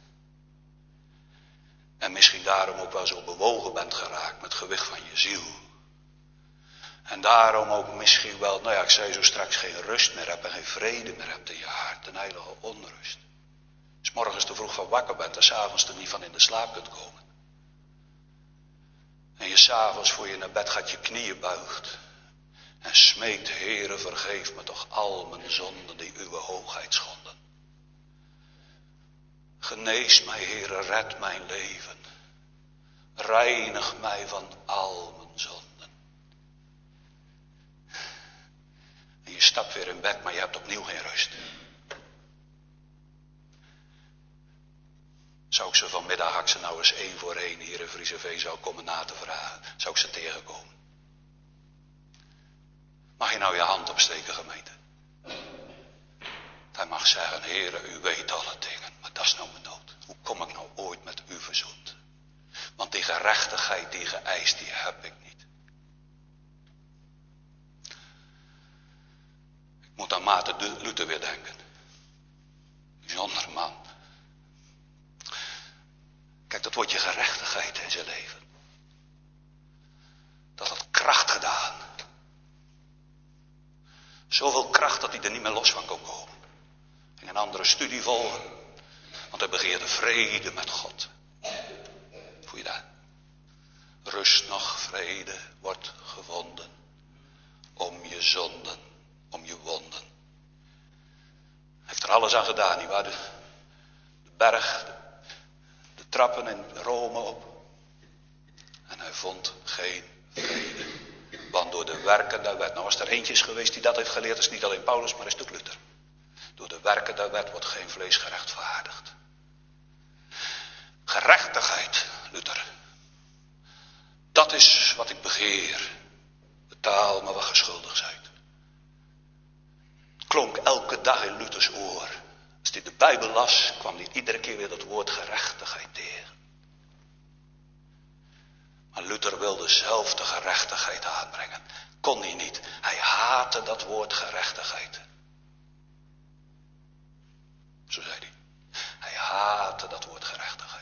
En misschien daarom ook wel zo bewogen bent geraakt met het gewicht van je ziel. En daarom ook misschien wel, nou ja, ik zei zo straks, geen rust meer hebt en geen vrede meer hebt in je hart. Een heilige onrust. 'S morgens te vroeg van wakker bent en 's avonds er niet van in de slaap kunt komen. En je 's avonds voor je naar bed gaat je knieën buigt. En smeekt, Heere, vergeef me toch al mijn zonden die uw hoogheid schonden. Genees mij, Heere, red mijn leven. Reinig mij van al mijn zonden. En je stapt weer in bed, maar je hebt opnieuw geen rust. Zou ik ze vanmiddag, als ik ze nou eens 1 voor 1 hier in Vriezeveen zou komen na te vragen, zou ik ze tegenkomen? Mag je nou je hand opsteken, gemeente? Hij mag zeggen, Heere, u weet alle dingen, maar dat is nou mijn nood. Hoe kom ik nou ooit met u verzoend? Want die gerechtigheid die geëist, die heb ik niet. Ik moet aan Maarten Luther weer denken. Bijzonder man. Kijk, dat woordje gerechtigheid in zijn leven. Dat had kracht gedaan. Zoveel andere studie volgen. Want hij begeerde vrede met God. Voel je dat? Rust nog, vrede wordt gevonden. Om je zonden, om je wonden. Hij heeft er alles aan gedaan, nietwaar? De berg, de trappen in Rome op. En hij vond geen vrede. Want door de werken der wet, nou als er eentje is geweest die dat heeft geleerd, is niet alleen Paulus, maar is ook Luther. Door de werken der wet wordt geen vlees gerechtvaardigd. Gerechtigheid, Luther. Dat is wat ik begeer. Betaal me wat ge schuldig zijt. Klonk elke dag in Luthers oor. Als hij de Bijbel las, kwam hij iedere keer weer dat woord gerechtigheid tegen. Maar Luther wilde zelf de gerechtigheid aanbrengen. Kon hij niet. Hij haatte dat woord gerechtigheid. Zo zei hij. Hij haatte dat woord gerechtigheid.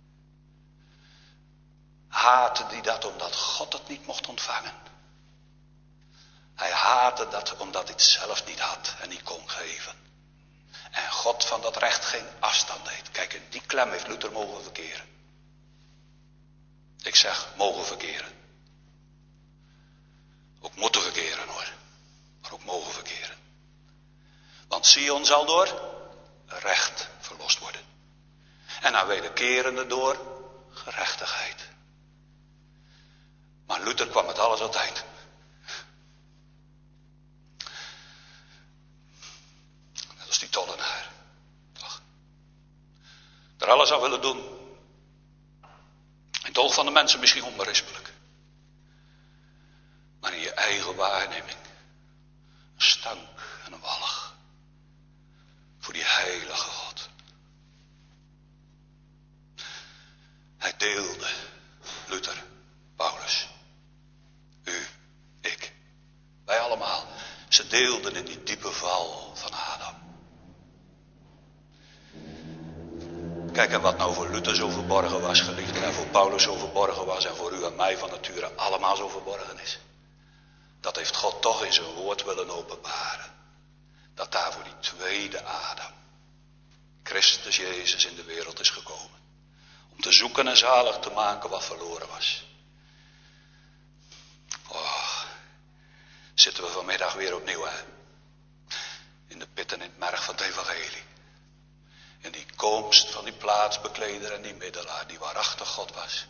Haatte hij dat omdat God het niet mocht ontvangen. Hij haatte dat omdat hij het zelf niet had en niet kon geven. En God van dat recht geen afstand deed. Kijk, in die klem heeft Luther mogen verkeren. Ik zeg mogen verkeren. Ook moeten verkeren hoor. Maar ook mogen verkeren. Want Sion zal door recht verlost worden. En aan wederkerende door gerechtigheid. Maar Luther kwam met alles aan het eind. Dat is die tollenaar. Toch? Er alles aan willen doen. In het oog van de mensen misschien onberispelijk. Maar in je eigen waarneming. Een stank en een walg. Voor die heilige God. Hij deelde, Luther, Paulus, u, ik, wij allemaal. Ze deelden in die diepe val van Adam. Kijk, en wat nou voor Luther zo verborgen was, geliefden, en voor Paulus zo verborgen was, en voor u en mij van nature allemaal zo verborgen is. Dat heeft God toch in zijn woord willen openbaren. Dat daar voor die tweede Adam, Christus Jezus, in de wereld is gekomen. Om te zoeken en zalig te maken wat verloren was. Oh, zitten we vanmiddag weer opnieuw hè? In de pit en in het merg van het evangelie. In die komst van die plaatsbekleder en die middelaar die waarachtig God was.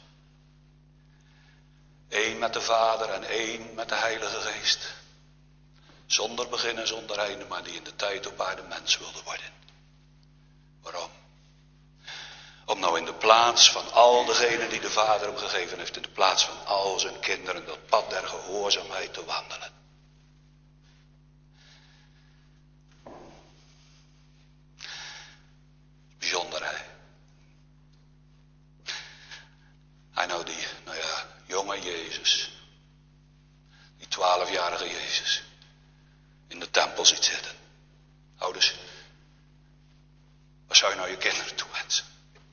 Eén met de Vader en één met de Heilige Geest. Zonder begin en zonder einde, maar die in de tijd op aarde mens wilde worden. Waarom? Om nou in de plaats van al degenen die de Vader hem gegeven heeft, in de plaats van al zijn kinderen, dat pad der gehoorzaamheid te wandelen. Bijzonder hè. Hij nou die, jonge Jezus. Die 12-jarige Jezus. In de tempel ziet zitten. Ouders, wat zou je nou je kinderen toewensen?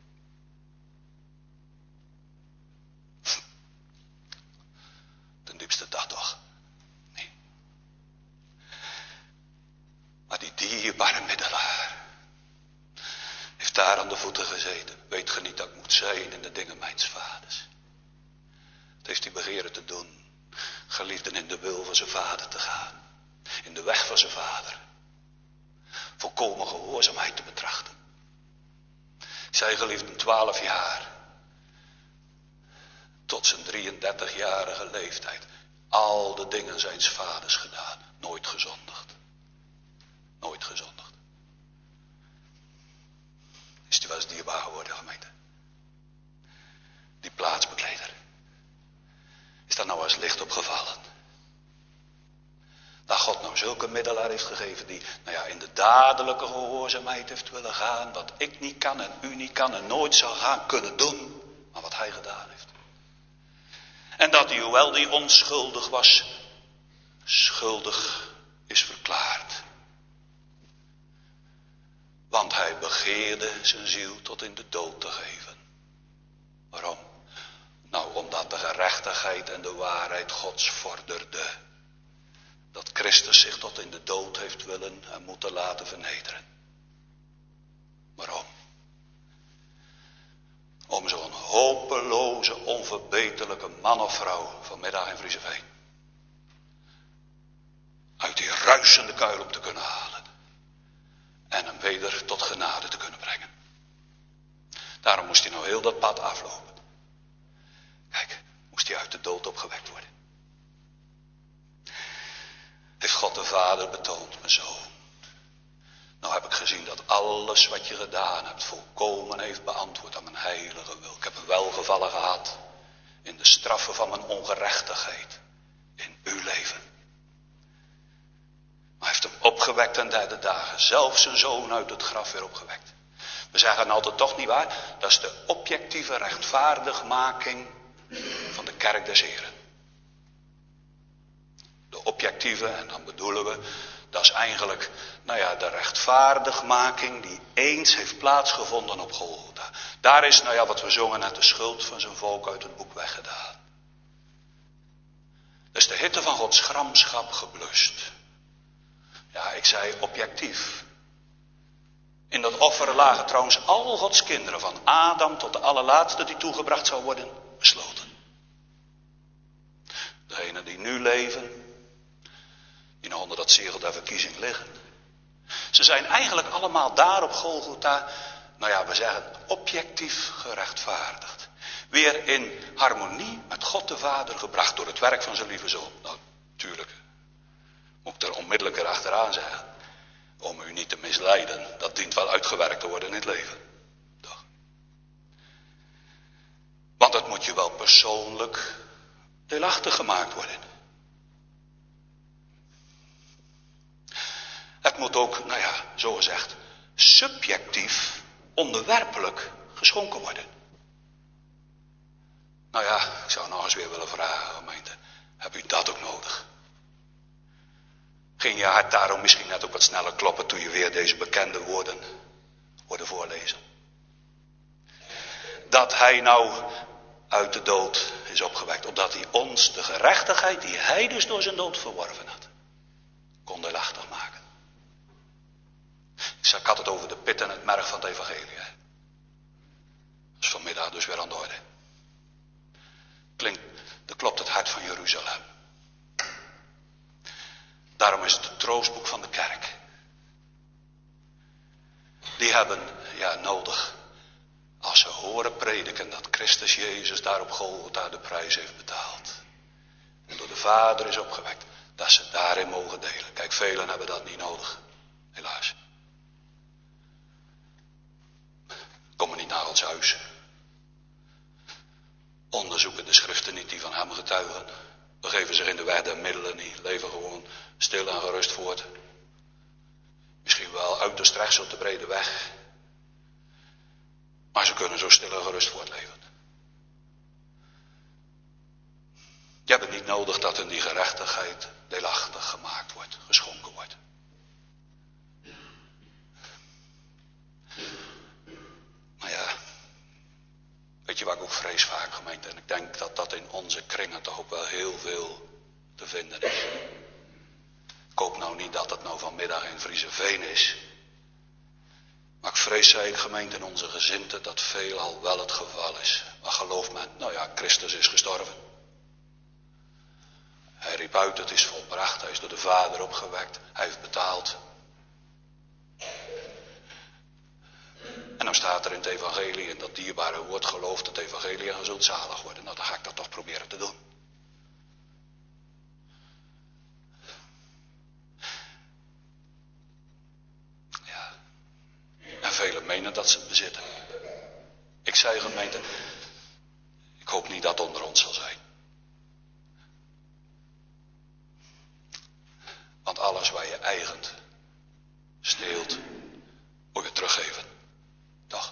Ten diepste dat toch? Nee. Maar die dierbare middelaar heeft daar aan de voeten gezeten. Weet ge niet dat ik moet zijn in de dingen mijns vaders? Dat heeft hij begeren te doen. Geliefden in de wil van zijn vader te gaan. In de weg van zijn vader. Volkomen gehoorzaamheid te betrachten. Zij geliefden 12 jaar. Tot zijn 33-jarige leeftijd. Al de dingen zijns vaders gedaan. Nooit gezondigd. Nooit gezondigd. Is die wel eens dierbaar geworden, gemeente? Die plaatsbekleder. Is daar nou als licht opgevallen? Dat God nou zulke middelaar heeft gegeven die in de dadelijke gehoorzaamheid heeft willen gaan. Wat ik niet kan en u niet kan en nooit zal gaan kunnen doen. Maar wat hij gedaan heeft. En dat hij, hoewel die onschuldig was, schuldig is verklaard. Want hij begeerde zijn ziel tot in de dood te geven. Waarom? Nou, omdat de gerechtigheid en de waarheid Gods vorderde. Dat Christus zich tot in de dood heeft willen en moeten laten vernederen. onverbeterlijke man of vrouw vanmiddag in Vriezeveen uit die ruisende kuil op te kunnen halen en hem weder tot genade te kunnen brengen. Daarom moest hij nou heel dat pad aflopen. Kijk, moest hij uit de dood opgewekt worden. Heeft God de Vader betoond, mijn zoon. Nou heb ik gezien dat alles wat je gedaan hebt volkomen heeft beantwoord aan mijn heilige wil. Ik heb een welgevallen gehad in de straffen van mijn ongerechtigheid in uw leven. Maar hij heeft hem opgewekt ten derde dagen. Zelfs zijn zoon uit het graf weer opgewekt. We zeggen altijd toch niet waar. Dat is de objectieve rechtvaardigmaking van de kerk des Heren. De objectieve, en dan bedoelen we, dat is eigenlijk, de rechtvaardigmaking die eens heeft plaatsgevonden op Golgotha. Daar is, wat we zongen net, de schuld van zijn volk uit het boek weggedaan. Dus de hitte van Gods gramschap geblust. Ja, ik zei objectief. In dat offer lagen trouwens al Gods kinderen, van Adam tot de allerlaatste die toegebracht zou worden, besloten. Degenen die nu leven, die nog onder dat zegel der verkiezing liggen. Ze zijn eigenlijk allemaal daar op Golgotha, we zeggen objectief gerechtvaardigd. Weer in harmonie met God de Vader gebracht door het werk van zijn lieve zoon. Nou, tuurlijk, moet ik er onmiddellijk erachteraan zeggen. Om u niet te misleiden, dat dient wel uitgewerkt te worden in het leven. Toch? Want het moet je wel persoonlijk deelachtig gemaakt worden. Het moet ook, zo gezegd, subjectief, onderwerpelijk geschonken worden. Ik zou nog eens weer willen vragen, gemeente, heb u dat ook nodig? Ging je hart daarom misschien net ook wat sneller kloppen toen je weer deze bekende woorden hoorde voorlezen? Dat hij nou uit de dood is opgewekt, opdat hij ons de gerechtigheid die hij dus door zijn dood verworven had, kon deelachtig maken. Ik had het over de pit en het merg van het evangelie. Dat is vanmiddag dus weer aan de orde. Dat klopt het hart van Jeruzalem. Daarom is het het troostboek van de kerk. Die hebben nodig, als ze horen prediken, dat Christus Jezus daar op Golgotha de prijs heeft betaald. En door de Vader is opgewekt, dat ze daarin mogen delen. Kijk, velen hebben dat niet nodig, helaas. Komen niet naar ons huis. Onderzoeken de schriften niet die van hem getuigen. Begeven zich in de weg der middelen niet. Leven gewoon stil en gerust voort. Misschien wel uiterst rechts op de brede weg. Maar ze kunnen zo stil en gerust voortleven. Je hebt het niet nodig dat in die gerechtigheid deelachtig gemaakt wordt, geschonken wordt. Weet je waar ik ook vrees vaak, gemeente? En ik denk dat dat in onze kringen toch ook wel heel veel te vinden is. Ik hoop nou niet dat het nou vanmiddag in Vriezeveen is. Maar ik vrees, zei ik, gemeente, in onze gezindte dat veelal wel het geval is. Maar geloof me, Christus is gestorven. Hij riep uit, het is volbracht. Hij is door de Vader opgewekt. Hij heeft betaald. En dan staat er in het evangelie, in dat dierbare woord, gelooft het evangelie en je zult zalig worden. Nou, dan ga ik dat toch proberen te doen. Ja. En velen menen dat ze het bezitten. Ik zei, gemeente, ik hoop niet dat het onder ons zal zijn. Want alles waar je eigent, steelt, moet je teruggeven. Toch?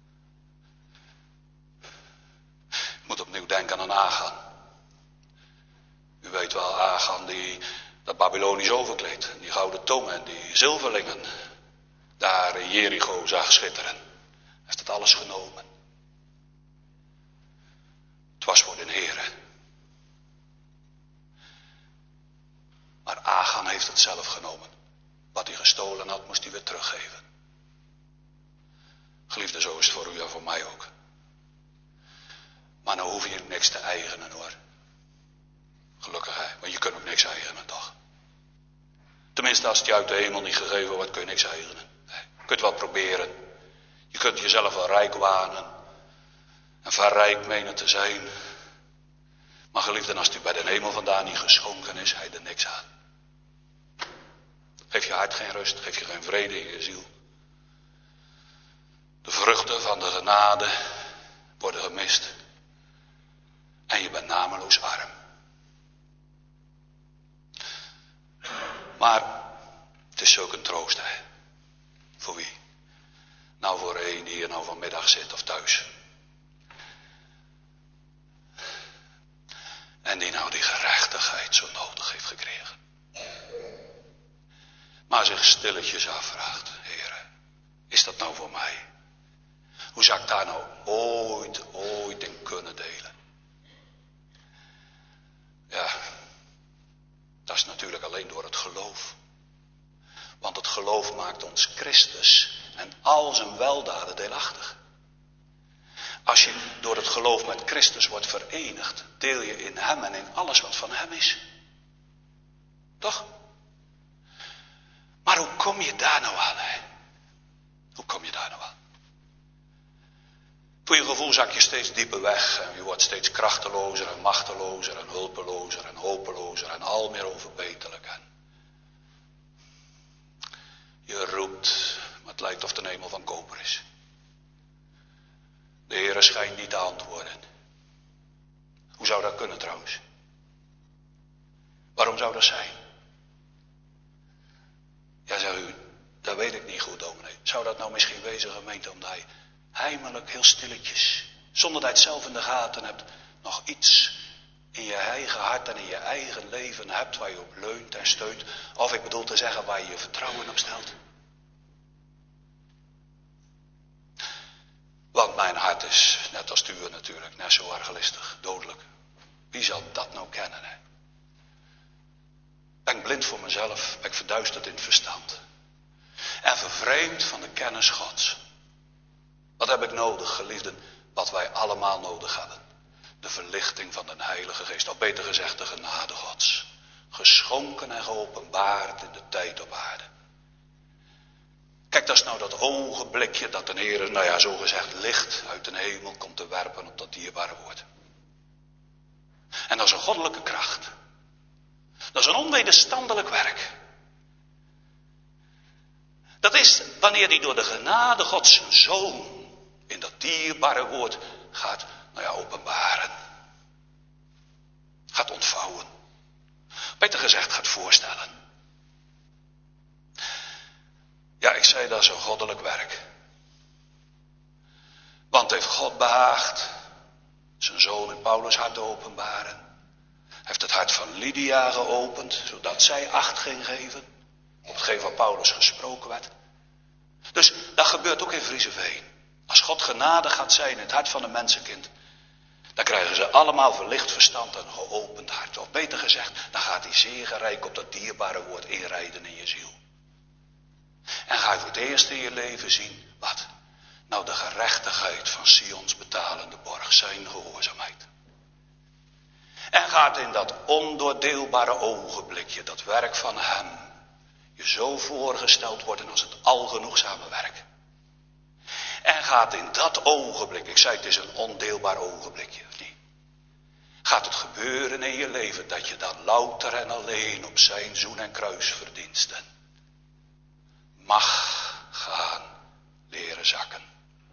Ik moet opnieuw denken aan Achan. U weet wel, Achan die dat Babylonisch overkleed, die gouden tong en die zilverlingen daar in Jericho zag schitteren. Heeft het alles genomen. Het was voor de Heere. Maar Achan heeft het zelf genomen. Wat hij gestolen had, moest hij weer teruggeven. Geliefde, zo is het voor u en voor mij ook. Maar nou hoef je niks te eigenen hoor. Gelukkig hè, want je kunt ook niks eigenen toch. Tenminste als het je uit de hemel niet gegeven wordt kun je niks eigenen. Je kunt wel proberen. Je kunt jezelf wel rijk wanen. En van rijk menen te zijn. Maar geliefden, als het u bij de hemel vandaan niet geschonken is, hij er niks aan. Geef je hart geen rust, geef je geen vrede in je ziel. De vruchten van de genade worden gemist. En je bent nameloos arm. Maar het is zulk een troost hè. Voor wie? Nou voor een die hier nou vanmiddag zit of thuis. En die nou die gerechtigheid zo nodig heeft gekregen. Maar zich stilletjes afvraagt. Heere, is dat nou voor mij? Hoe zou ik daar nou ooit in kunnen delen? Ja, dat is natuurlijk alleen door het geloof. Want het geloof maakt ons Christus en al zijn weldaden deelachtig. Als je door het geloof met Christus wordt verenigd, deel je in hem en in alles wat van hem is. Toch? Maar hoe kom je daar nou aan, hè? Hoe kom je daar nou aan? Voor je gevoel zak je steeds dieper weg en je wordt steeds krachtelozer en machtelozer en hulpelozer en hopelozer en al meer onverbeterlijk. En je roept, maar het lijkt of de hemel van koper is. De Heere schijnt niet te antwoorden. Hoe zou dat kunnen trouwens? Waarom zou dat zijn? Ja, zegt u, dat weet ik niet goed, dominee. Zou dat nou misschien wezen, gemeente, omdat hij heimelijk, heel stilletjes, zonder dat je het zelf in de gaten hebt, nog iets in je eigen hart en in je eigen leven hebt waar je op leunt en steunt? Of ik bedoel te zeggen, waar je je vertrouwen op stelt? Want mijn hart is, net als het uwe natuurlijk, net zo arglistig, dodelijk. Wie zal dat nou kennen, hè? Ben ik blind voor mezelf, ben ik verduisterd in het verstand. En vervreemd van de kennis Gods. Wat heb ik nodig, geliefden? Wat wij allemaal nodig hadden. De verlichting van de Heilige Geest. Of beter gezegd, de genade Gods. Geschonken en geopenbaard in de tijd op aarde. Kijk, dat is nou dat ogenblikje dat de Heer, nou ja, zo gezegd, licht uit de hemel komt te werpen op dat dierbare woord. En dat is een goddelijke kracht. Dat is een onwederstandelijk werk. Dat is wanneer hij door de genade Gods zijn Zoon in dat dierbare woord gaat, nou ja, openbaren. Gaat ontvouwen. Beter gezegd, gaat voorstellen. Ja, ik zei dat is een goddelijk werk. Want heeft God behaagd zijn Zoon in Paulus' hart te openbaren. Hij heeft het hart van Lydia geopend, zodat zij acht ging geven op hetgeen van Paulus gesproken werd. Dus dat gebeurt ook in Vriezeveen. Als God genade gaat zijn in het hart van een mensenkind, dan krijgen ze allemaal verlicht verstand en een geopend hart. Of beter gezegd, dan gaat hij zegenrijk op dat dierbare woord inrijden in je ziel. En ga je voor het eerst in je leven zien, wat? Nou, de gerechtigheid van Sions betalende borg, zijn gehoorzaamheid. En gaat in dat ondoordeelbare ogenblikje, dat werk van hem, je zo voorgesteld worden als het algenoegzame werk. En gaat in dat ogenblik, ik zei het is een ondeelbaar ogenblikje, of niet? Gaat het gebeuren in je leven dat je dan louter en alleen op zijn zoen- en kruisverdiensten mag gaan leren zakken.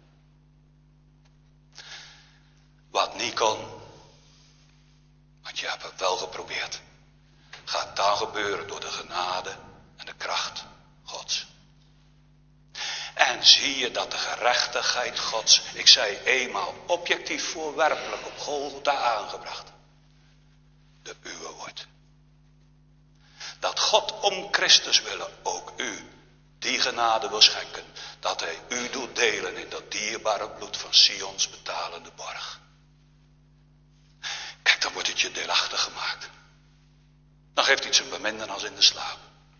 Wat niet kon, want je hebt het wel geprobeerd, gaat dan gebeuren door de genade en de kracht Gods. En zie je dat de gerechtigheid Gods, ik zei eenmaal objectief voorwerpelijk op Golgotha aangebracht, de uwe wordt. Dat God om Christus willen ook u die genade wil schenken, dat hij u doet delen in dat dierbare bloed van Sions betalende borg. Kijk, dan wordt het je deelachtig gemaakt. Dan geeft hij zijn beminden als in de slaap.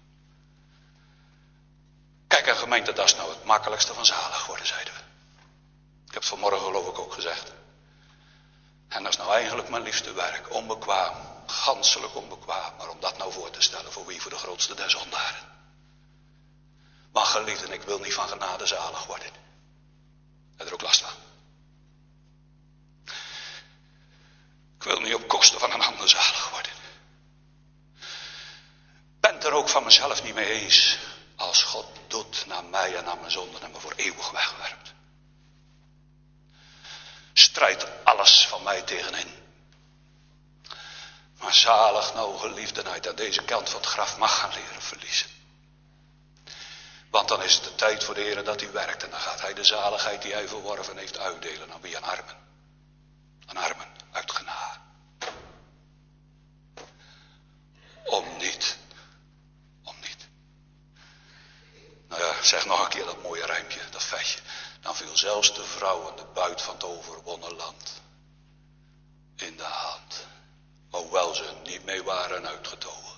Kijk, en gemeente, dat is nou het makkelijkste van zalig worden, zeiden we. Ik heb het vanmorgen geloof ik ook gezegd. En dat is nou eigenlijk mijn liefste werk. Onbekwaam, ganselijk onbekwaam. Maar om dat nou voor te stellen, voor wie? Voor de grootste der zondaren. Maar geliefden, ik wil niet van genade zalig worden. Heb er ook last van. Ik wil niet op kosten van een ander zalig worden. Ben het er ook van mezelf niet mee eens. Als God doet naar mij en naar mijn zonden en me voor eeuwig wegwerpt. Strijdt alles van mij tegenin. Maar zalig nou geliefden uit aan deze kant van het graf mag gaan leren verliezen. Want dan is het de tijd voor de Heer dat hij werkt. En dan gaat hij de zaligheid die hij verworven heeft uitdelen aan wie? Aan armen. Aan armen uit genade. Om niet. Nou ja, zeg nog een keer dat mooie rijmpje, dat vetje. Dan viel zelfs de vrouwen de buit van het overwonnen land in de hand. Hoewel ze niet mee waren uitgetogen.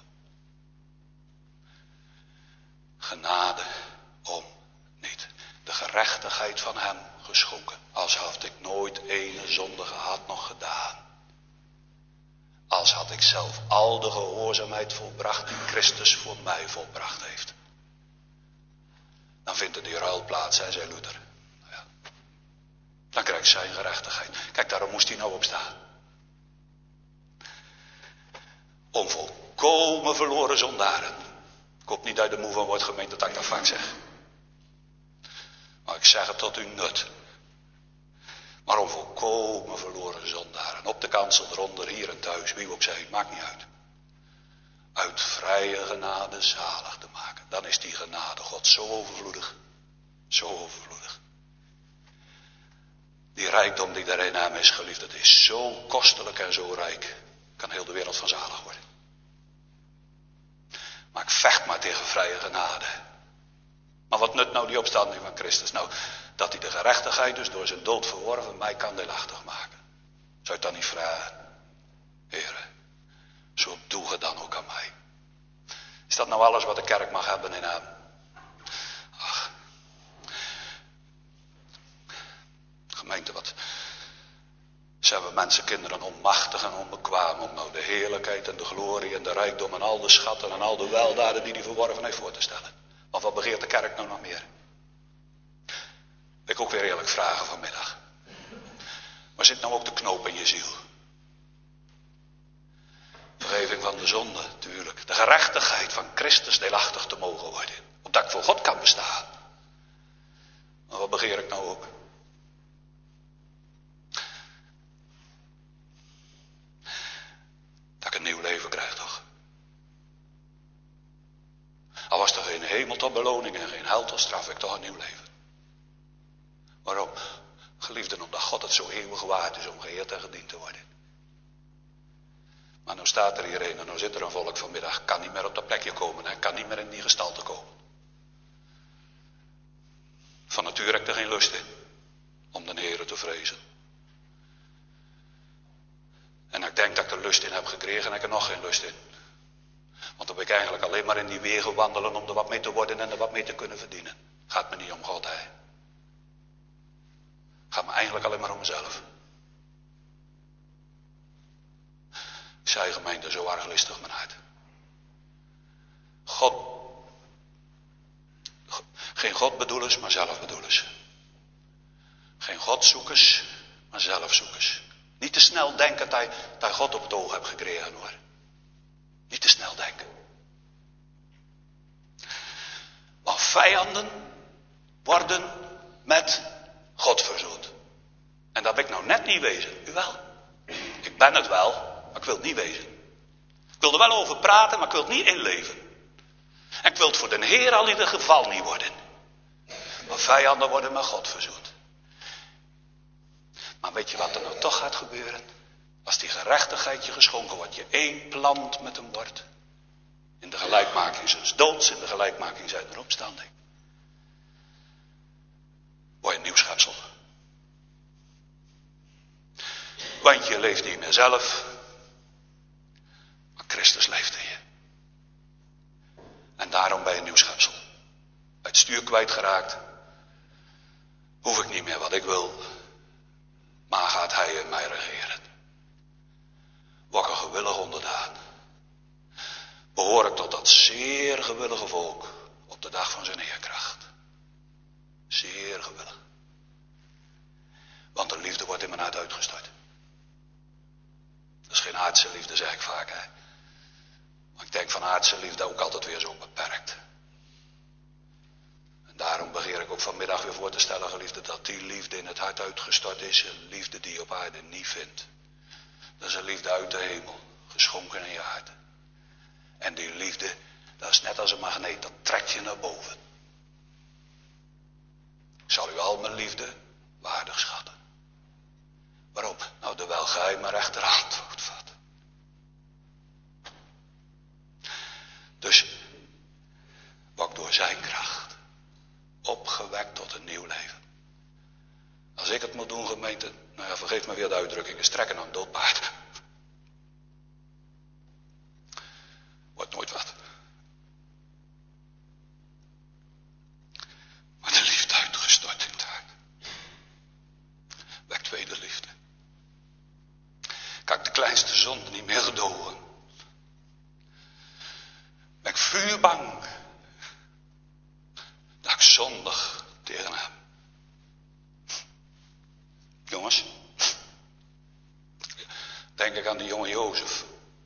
Genade om niet. De gerechtigheid van hem geschonken. Als had ik nooit ene zonde gehad nog gedaan. Als had ik zelf al de gehoorzaamheid volbracht die Christus voor mij volbracht heeft. Dan vindt er die ruil plaats, zei Luther. Ja. Dan krijgt zijn gerechtigheid. Kijk, daarom moest hij nou opstaan. Om volkomen verloren zondaren. Ik hoop niet uit de moe van wordt gemeente dat ik dat vaak zeg. Maar ik zeg het tot uw nut. Maar om volkomen verloren zondaren. Op de kansel, eronder, hier en thuis, wie ook zij, maakt niet uit. Uit vrije genade zalig te maken. Dan is die genade God zo overvloedig. Zo overvloedig. Die rijkdom die er in hem is geliefd. Het is zo kostelijk en zo rijk. Kan heel de wereld van zalig worden. Maar ik vecht maar tegen vrije genade. Maar wat nut nou die opstanding van Christus? Nou, dat hij de gerechtigheid dus door zijn dood verworven mij kan deelachtig maken. Zou je het dan niet vragen? Heren, zo doe het dan ook aan mij. Is dat nou alles wat de kerk mag hebben in hem? Ach. Gemeente, wat zijn we mensen, kinderen, onmachtig en onbekwaam om nou de heerlijkheid en de glorie en de rijkdom en al de schatten en al de weldaden die hij verworven heeft voor te stellen. Want wat begeert de kerk nou nog meer? Wil ik ook weer eerlijk vragen vanmiddag. Maar zit nou ook de knoop in je ziel? Vergeving van de zonde, tuurlijk. De gerechtigheid van Christus deelachtig te mogen worden. Opdat ik voor God kan bestaan. Maar wat begeer ik nou ook? Dat ik een nieuw leven krijg, toch? Al was er geen hemel tot beloning en geen hel tot straf, ik toch een nieuw leven. Waarom? Geliefden, omdat God het zo eeuwig waard is om geëerd en gediend te worden. Maar nou staat er hier een en nou zit er een volk vanmiddag, kan niet meer op dat plekje komen, hè? Kan niet meer in die gestalte komen. Van nature heb ik er geen lust in, om de Heere te vrezen. En ik denk dat ik er lust in heb gekregen en ik er nog geen lust in. Want dan ben ik eigenlijk alleen maar in die wegen wandelen om er wat mee te worden en er wat mee te kunnen verdienen. Gaat me niet om God, hè. Gaat me eigenlijk alleen maar om mezelf. Ik zei gemeente, zo arglistig mijn hart. Geen Godbedoelers, maar zelfbedoelers. Geen Godzoekers, maar zelfzoekers. Niet te snel denken dat hij God op het oog hebt gekregen, hoor. Niet te snel denken. Want vijanden worden met God verzoend. En dat ben ik nou net niet wezen. U wel? Ik ben het wel, maar ik wil het niet wezen. Ik wil er wel over praten, maar ik wil het niet inleven. En ik wil het voor de Heer al in ieder geval niet worden. Maar vijanden worden met God verzoend. Maar weet je wat er nou toch gaat gebeuren? Als die gerechtigheid je geschonken wordt, je één plant met hem wordt. In de gelijkmaking zijn doods, in de gelijkmaking zijn er opstanding. Word je een nieuw schepsel. Want je leeft niet meer zelf, maar Christus leeft in je. En daarom ben je een nieuw schepsel. Het stuur kwijtgeraakt, hoef ik niet meer wat ik wil, maar gaat hij in mij regeren. liefde wordt in mijn hart uitgestort. Dat is geen aardse liefde, zeg ik vaak. Hè? Maar ik denk van aardse liefde ook altijd weer zo beperkt. En daarom begeer ik ook vanmiddag weer voor te stellen, geliefde, dat die liefde in het hart uitgestort is. Een liefde die je op aarde niet vindt. Dat is een liefde uit de hemel, geschonken in je hart. En die liefde, dat is net als een magneet, dat trekt je naar boven. Ik zal u al mijn liefde waardig schatten. Waarom? Nou, terwijl gij mijn rechterhand wordt vat. Dus, word door zijn kracht opgewekt tot een nieuw leven. Als ik het moet doen, gemeente, nou ja, vergeef me weer de uitdrukking, strekken aan een dood paard. Wordt nooit wat. Maar de liefde uitgestort in het hart. Wekt wederliefde. Kan ik de kleinste zonde niet meer gedogen. Ben ik vuurbang. Dat ik zondig tegen hem. Jongens. Denk ik aan die jonge Jozef.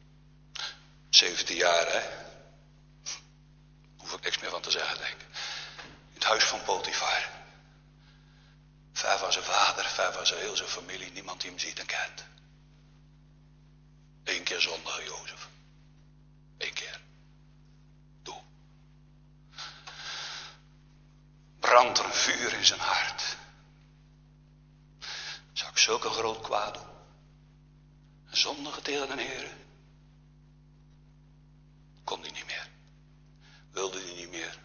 17 jaar, hè. Hoef ik niks meer van te zeggen, denk ik. In het huis van Potifar. Ver van zijn vader, ver van zijn heel zijn familie. Niemand die hem ziet en kent. 1 keer zondige Jozef. 1 keer. Doe. Brandt er een vuur in zijn hart. Zou ik zulke groot kwaad doen? Een zondige tegen een Heer? Kon hij niet meer. Wilde hij niet meer.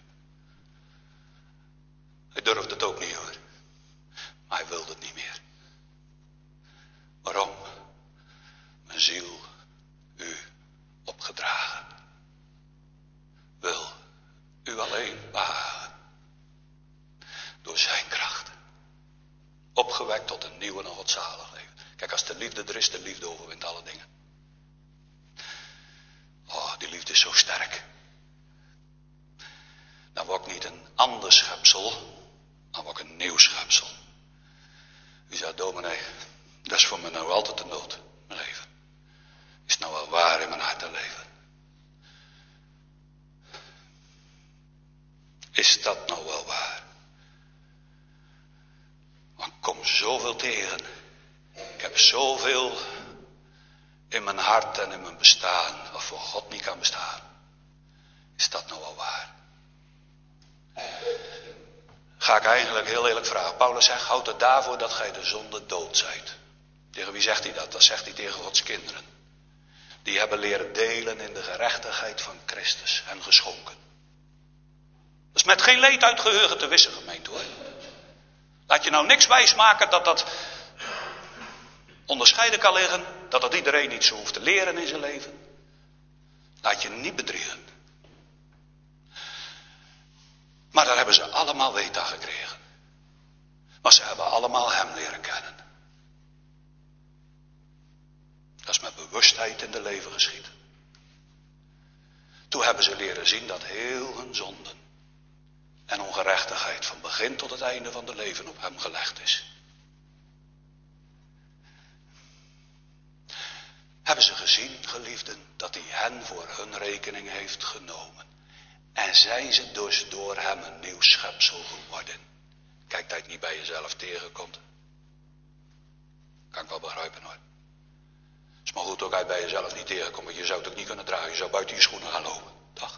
Hij durfde het ook niet, hoor. Maar hij wilde het niet meer. Waarom? Mijn ziel u opgedragen. Wil u alleen wagen. Door zijn kracht. Opgewekt tot een nieuw en een godzalig leven. Kijk, als de liefde er is, de liefde overwint alle dingen. Oh, die liefde is zo sterk. Dan word ik niet een ander schepsel, dan word ik een nieuw schepsel. U zei, dominee, dat is voor me nou altijd de nood, mijn leven. Is het nou wel waar in mijn hart te leven? Is dat nou wel waar? Want ik kom zoveel tegen. Ik heb zoveel in mijn hart en in mijn bestaan, wat voor God niet kan bestaan. Is dat nou wel waar? Ga ik eigenlijk heel eerlijk vragen. Paulus zegt, houd het daarvoor dat gij de zonde dood zijt. Tegen wie zegt hij dat? Dat zegt hij tegen Gods kinderen. Die hebben leren delen in de gerechtigheid van Christus en geschonken. Dat is met geen leed uit geheugen te wissen, gemeente, hoor. Laat je nou niks wijsmaken dat dat onderscheiden kan liggen. Dat dat iedereen niet zo hoeft te leren in zijn leven. Laat je niet bedriegen. Maar daar hebben ze allemaal weet aan gekregen. Maar ze hebben allemaal hem leren kennen. Dat is met bewustheid in de leven geschied. Toen hebben ze leren zien dat heel hun zonden en ongerechtigheid van begin tot het einde van de leven op hem gelegd is. Hebben ze gezien, geliefden, dat hij hen voor hun rekening heeft genomen. En zijn ze dus door hem een nieuw schepsel geworden. Kijk dat je het niet bij jezelf tegenkomt. Kan ik wel begrijpen, hoor. Het is maar goed ook uit bij jezelf niet tegenkomt, want je zou het ook niet kunnen dragen. Je zou buiten je schoenen gaan lopen. Dag.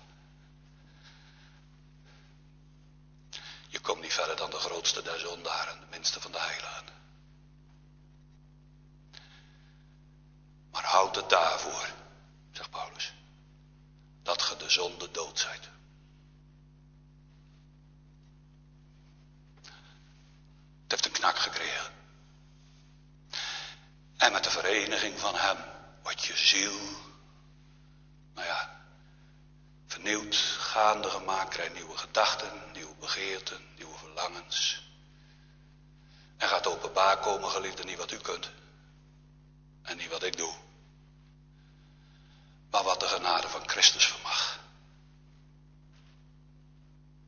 Je komt niet verder dan de grootste der zondaren, de minste van de heiligen. Maar houd het daarvoor, zegt Paulus, dat ge de zonde dood zijt. Het heeft een knak gekregen. En met de vereniging van hem wordt je ziel, nou ja, vernieuwd, gaande gemaakt, krijgt nieuwe gedachten, nieuwe begeerten, nieuwe verlangens. En gaat openbaar komen, geliefde, niet wat u kunt. En niet wat ik doe. Maar wat de genade van Christus vermag.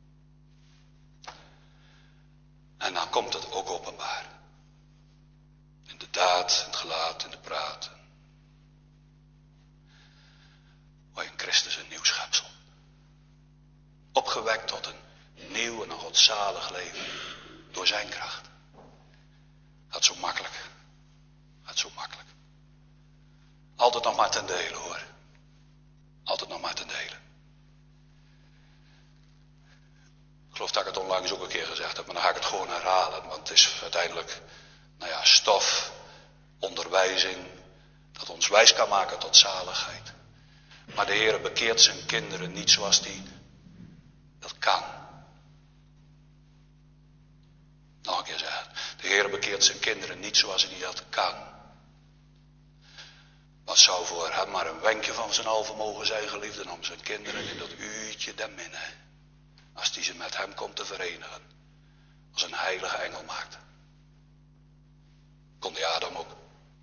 En dan komt het ook openbaar. daad, in het gelaat, in de praat. Maar in Christus een nieuw schepsel. Opgewekt tot een nieuw en een godzalig leven. Door zijn kracht. Gaat zo makkelijk. Gaat zo makkelijk. Altijd nog maar ten dele hoor. Altijd nog maar ten dele. Ik geloof dat ik het onlangs ook een keer gezegd heb, maar dan ga ik het gewoon herhalen. Want het is uiteindelijk, stof, onderwijzing, dat ons wijs kan maken tot zaligheid. Maar de Heer bekeert zijn kinderen niet zoals hij dat kan. Nog een keer zeggen. De Heer bekeert zijn kinderen niet zoals hij dat kan. Wat zou voor hem maar een wenkje van zijn alvermogen zijn, geliefden, om zijn kinderen in dat uurtje der minne, als die ze met hem komt te verenigen, als een heilige engel maakt. Kon die Adam ook.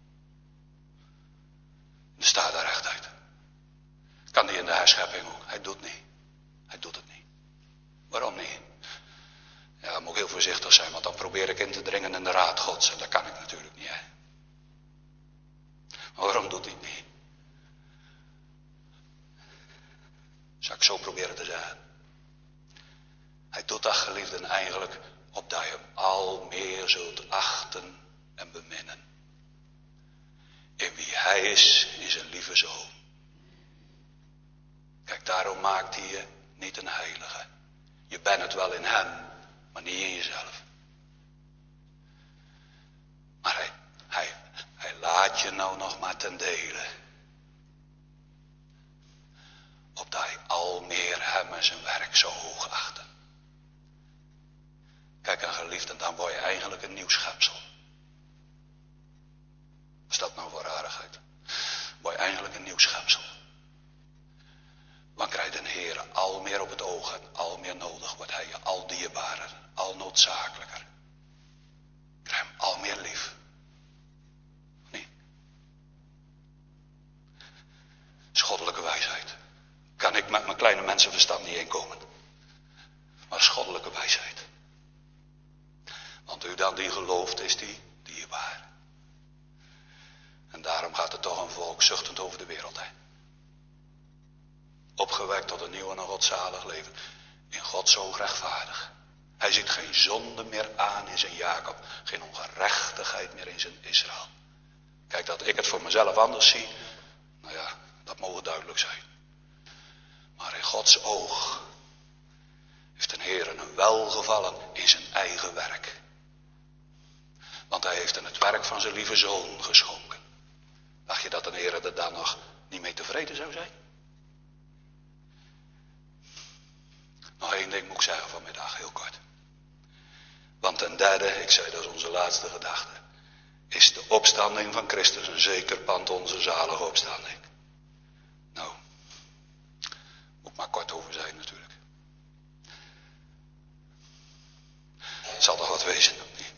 Er staat daar rechtheid. Kan die in de herschepping ook. Hij doet niet. Hij doet het niet. Waarom niet? Ja, moet ik heel voorzichtig zijn, want dan probeer ik in te dringen in de raad Gods. En dat kan ik natuurlijk niet, hè. Maar waarom doet hij het niet? Zou ik zo proberen te zeggen. Hij doet dat, geliefden, eigenlijk opdat je hem al meer zult achten en beminnen. In wie hij is een lieve zoon. Kijk, daarom maakt hij je niet een heilige. Je bent het wel in hem, maar niet in jezelf. Maar hij laat je nou nog maar ten dele. Opdat hij al meer hem en zijn werk zo hoog achten. Kijk, en geliefden, dan word je eigenlijk een nieuw schepsel. Wat is dat nou voor rarigheid? Word je eigenlijk een nieuw schepsel. Dan krijgt een Heer al meer op het oog en al meer nodig. Wordt hij je al dierbarer, al noodzakelijker. Krijg hem al meer lief. Nee. Goddelijke wijsheid. Kan ik met mijn kleine mensenverstand niet inkomen. Maar goddelijke wijsheid. Want u dan die gelooft, is die dierbaar. En daarom gaat het toch een volk zuchtend over de wereld heen. Opgewekt tot een nieuw en een godzalig leven. In Gods oog rechtvaardig. Hij ziet geen zonde meer aan in zijn Jacob. Geen ongerechtigheid meer in zijn Israël. Kijk, dat ik het voor mezelf anders zie. Dat mogen duidelijk zijn. Maar in Gods oog heeft een Heer een welgevallen in zijn eigen werk. Want hij heeft in het werk van zijn lieve zoon geschonken. Dacht je dat een Heer er dan nog niet mee tevreden zou zijn? Nog één ding moet ik zeggen vanmiddag, heel kort. Want ten derde, ik zei dat is onze laatste gedachte, is de opstanding van Christus een zeker pand onze zalige opstanding. Nou, moet ik maar kort over zijn natuurlijk. Het zal toch wat wezen, niet?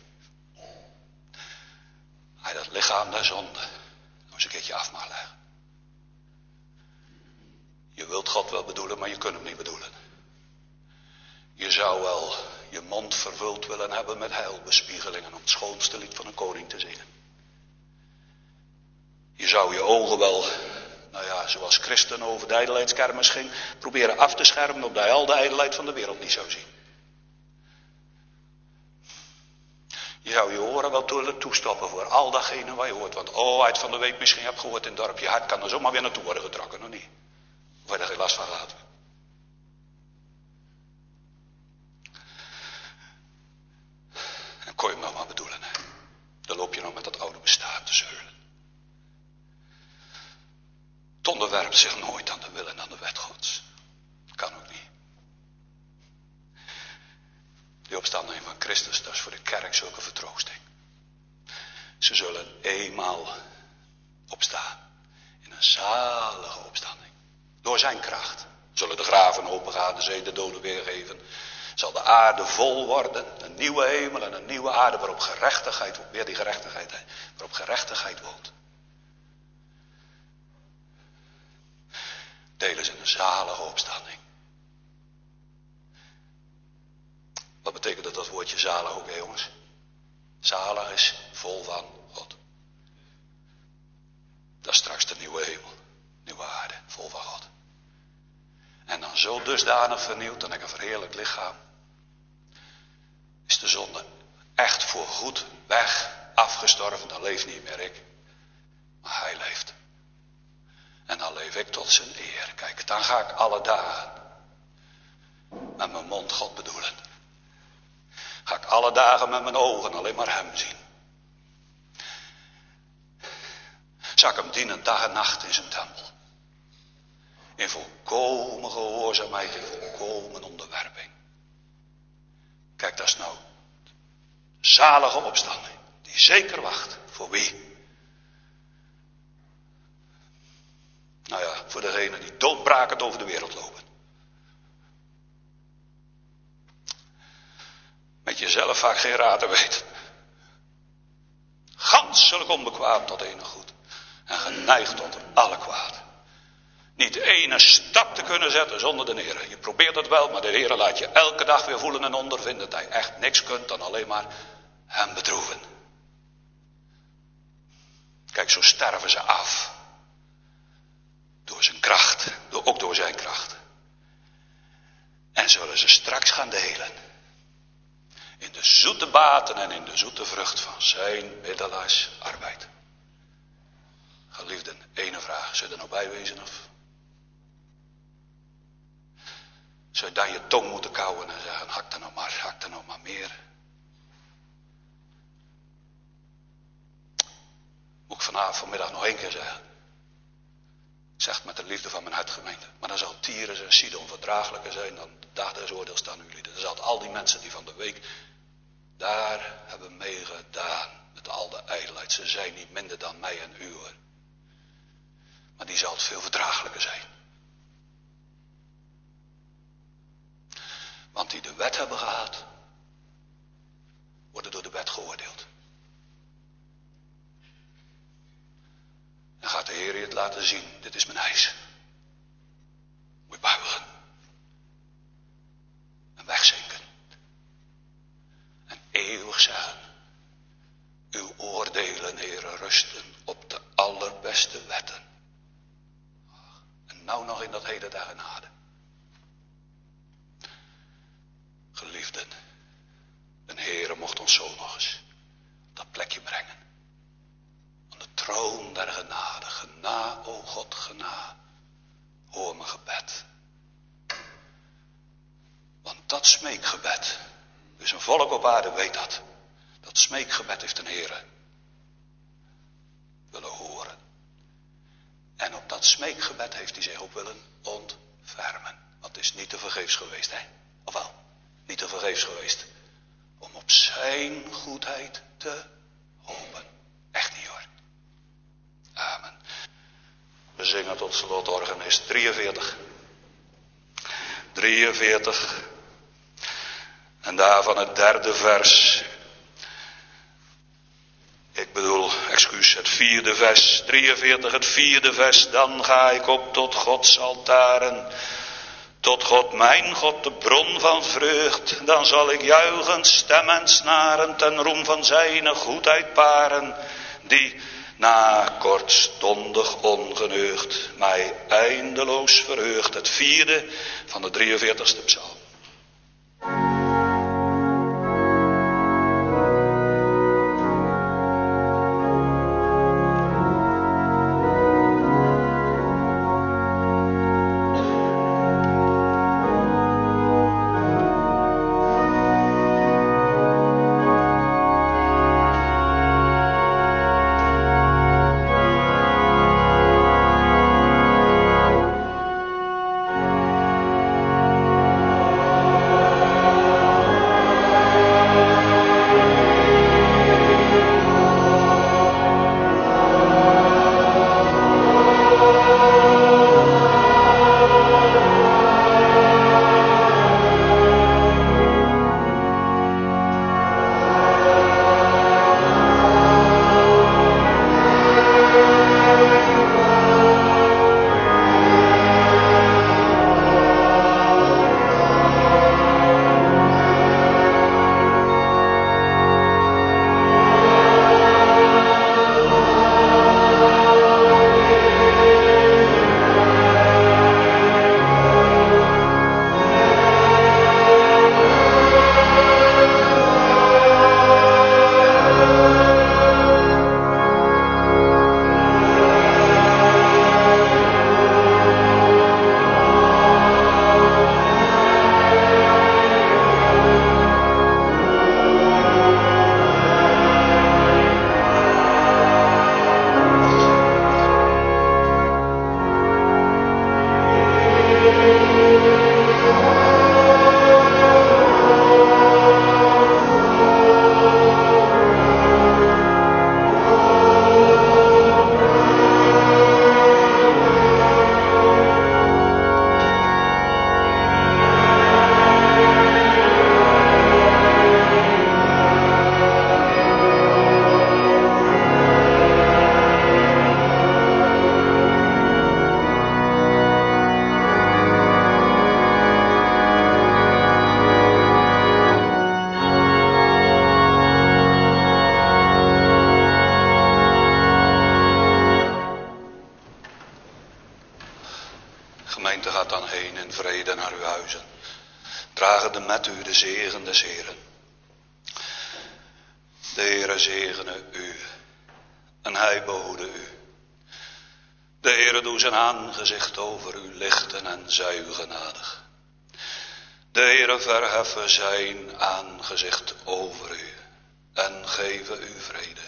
Hij dat lichaam der zonde nog eens een keertje af mag leggen. Je wilt God wel bedoelen, maar je kunt hem niet bedoelen. Je zou wel je mond vervuld willen hebben met heilbespiegelingen om het schoonste lied van een koning te zingen. Je zou je ogen wel, zoals Christen over de ijdelheidskermis ging, proberen af te schermen opdat hij al de ijdelheid van de wereld niet zou zien. Je zou je oren wel toestoppen voor al datgene wat je hoort. Want uit van de week misschien hebt gehoord in het dorp, je hart kan er zomaar weer naartoe worden getrokken, nog niet? Of heb je er geen last van gehad? En kon je hem nog maar bedoelen, hè? Dan loop je nog met dat oude bestaan te zeulen. Het onderwerpt zich nooit aan de wil en aan de wet Gods. Kan ook niet. Die opstanding van Christus, dat is voor de kerk zulke vertroosting. Ze zullen eenmaal opstaan. In een zalige opstanding. Door zijn kracht. Zullen de graven opengaan, de zee de doden weergeven. Zal de aarde vol worden. Een nieuwe hemel en een nieuwe aarde waarop gerechtigheid, weer die gerechtigheid, waarop gerechtigheid woont. Delen ze een zalige opstanding. Wat betekent dat woordje zalig ook, hè, jongens? Zalig is vol van God. zo dusdanig vernieuwd en ik een verheerlijk lichaam, is de zonde echt voorgoed weg, afgestorven. Dan leeft niet meer ik, maar hij leeft. En dan leef ik tot zijn eer. Kijk, dan ga ik alle dagen met mijn mond God bedoelen. Ga ik alle dagen met mijn ogen alleen maar hem zien. Zal ik hem dienen dag en nacht in zijn tempel. In volkomen gehoorzaamheid, in volkomen onderwerping. Kijk, dat is nou zalige opstanding. Die zeker wacht. Voor wie? Nou ja, voor degenen die doodbrakend over de wereld lopen. Met jezelf vaak geen raad te weten. Ganselijk onbekwaam tot enig goed. En geneigd tot alle kwaad. Niet de ene stap te kunnen zetten zonder de Heer. Je probeert het wel, maar de Heer laat je elke dag weer voelen en ondervinden dat hij echt niks kunt dan alleen maar hem bedroeven. Kijk, zo sterven ze af. Door zijn kracht, ook door zijn kracht. En zullen ze straks gaan delen. In de zoete baten en in de zoete vrucht van zijn middelaarsarbeid. Geliefden, ene vraag, zou je er nou bij wezen of? Zou je dan je tong moeten kauwen en zeggen, hak er nou maar meer. Moet ik vanmiddag nog één keer zeggen. Ik zeg het met de liefde van mijn huisgemeente. Maar dan zal Tyrus en Sidon verdraaglijker zijn dan de dag des oordeels staan jullie. Dan zal al die mensen die van de week daar hebben meegedaan. Met al de ijdelheid. Ze zijn niet minder dan mij en u hoor. Maar die zal het veel verdraaglijker zijn. Want die de wet hebben gehad, worden door de wet geoordeeld. En gaat de Heer je het laten zien, dit is mijn eis. Moet je buigen. En wegzinken. En eeuwig zeggen, uw oordelen, Heere, rusten op de allerbeste wetten. En nou nog in dat hele dag genade. Geliefden, de Heere mocht ons zo nog eens dat plekje brengen. Aan de troon der genade. Gena, o God, gena. Hoor mijn gebed. Want dat smeekgebed, dus een volk op aarde weet dat. Dat smeekgebed heeft een Heere willen horen. En op dat smeekgebed heeft hij zich ook willen ontfermen. Want het is niet te vergeefs geweest, hè? Of wel? Niet te vergeefs geweest. Om op zijn goedheid te hopen. Echt niet hoor. Amen. We zingen tot slot organist 43. 43. En daarvan het derde vers. Ik bedoel, het vierde vers. 43, het vierde vers. Dan ga ik op tot Gods altaren. Tot God, mijn God, de bron van vreugd. Dan zal ik juichen, stemmen, snaren. Ten roem van zijn goedheid paren. Die na kortstondig ongeneugd mij eindeloos verheugt. Het vierde van de 43ste psalm. vrede naar uw huizen. Dragende met u de zegen des Heeren. De Heere zegene u en hij behoede u. De Heere doe zijn aangezicht over u lichten en zij u genadig. De Heere verheffen zijn aangezicht over u en geven u vrede.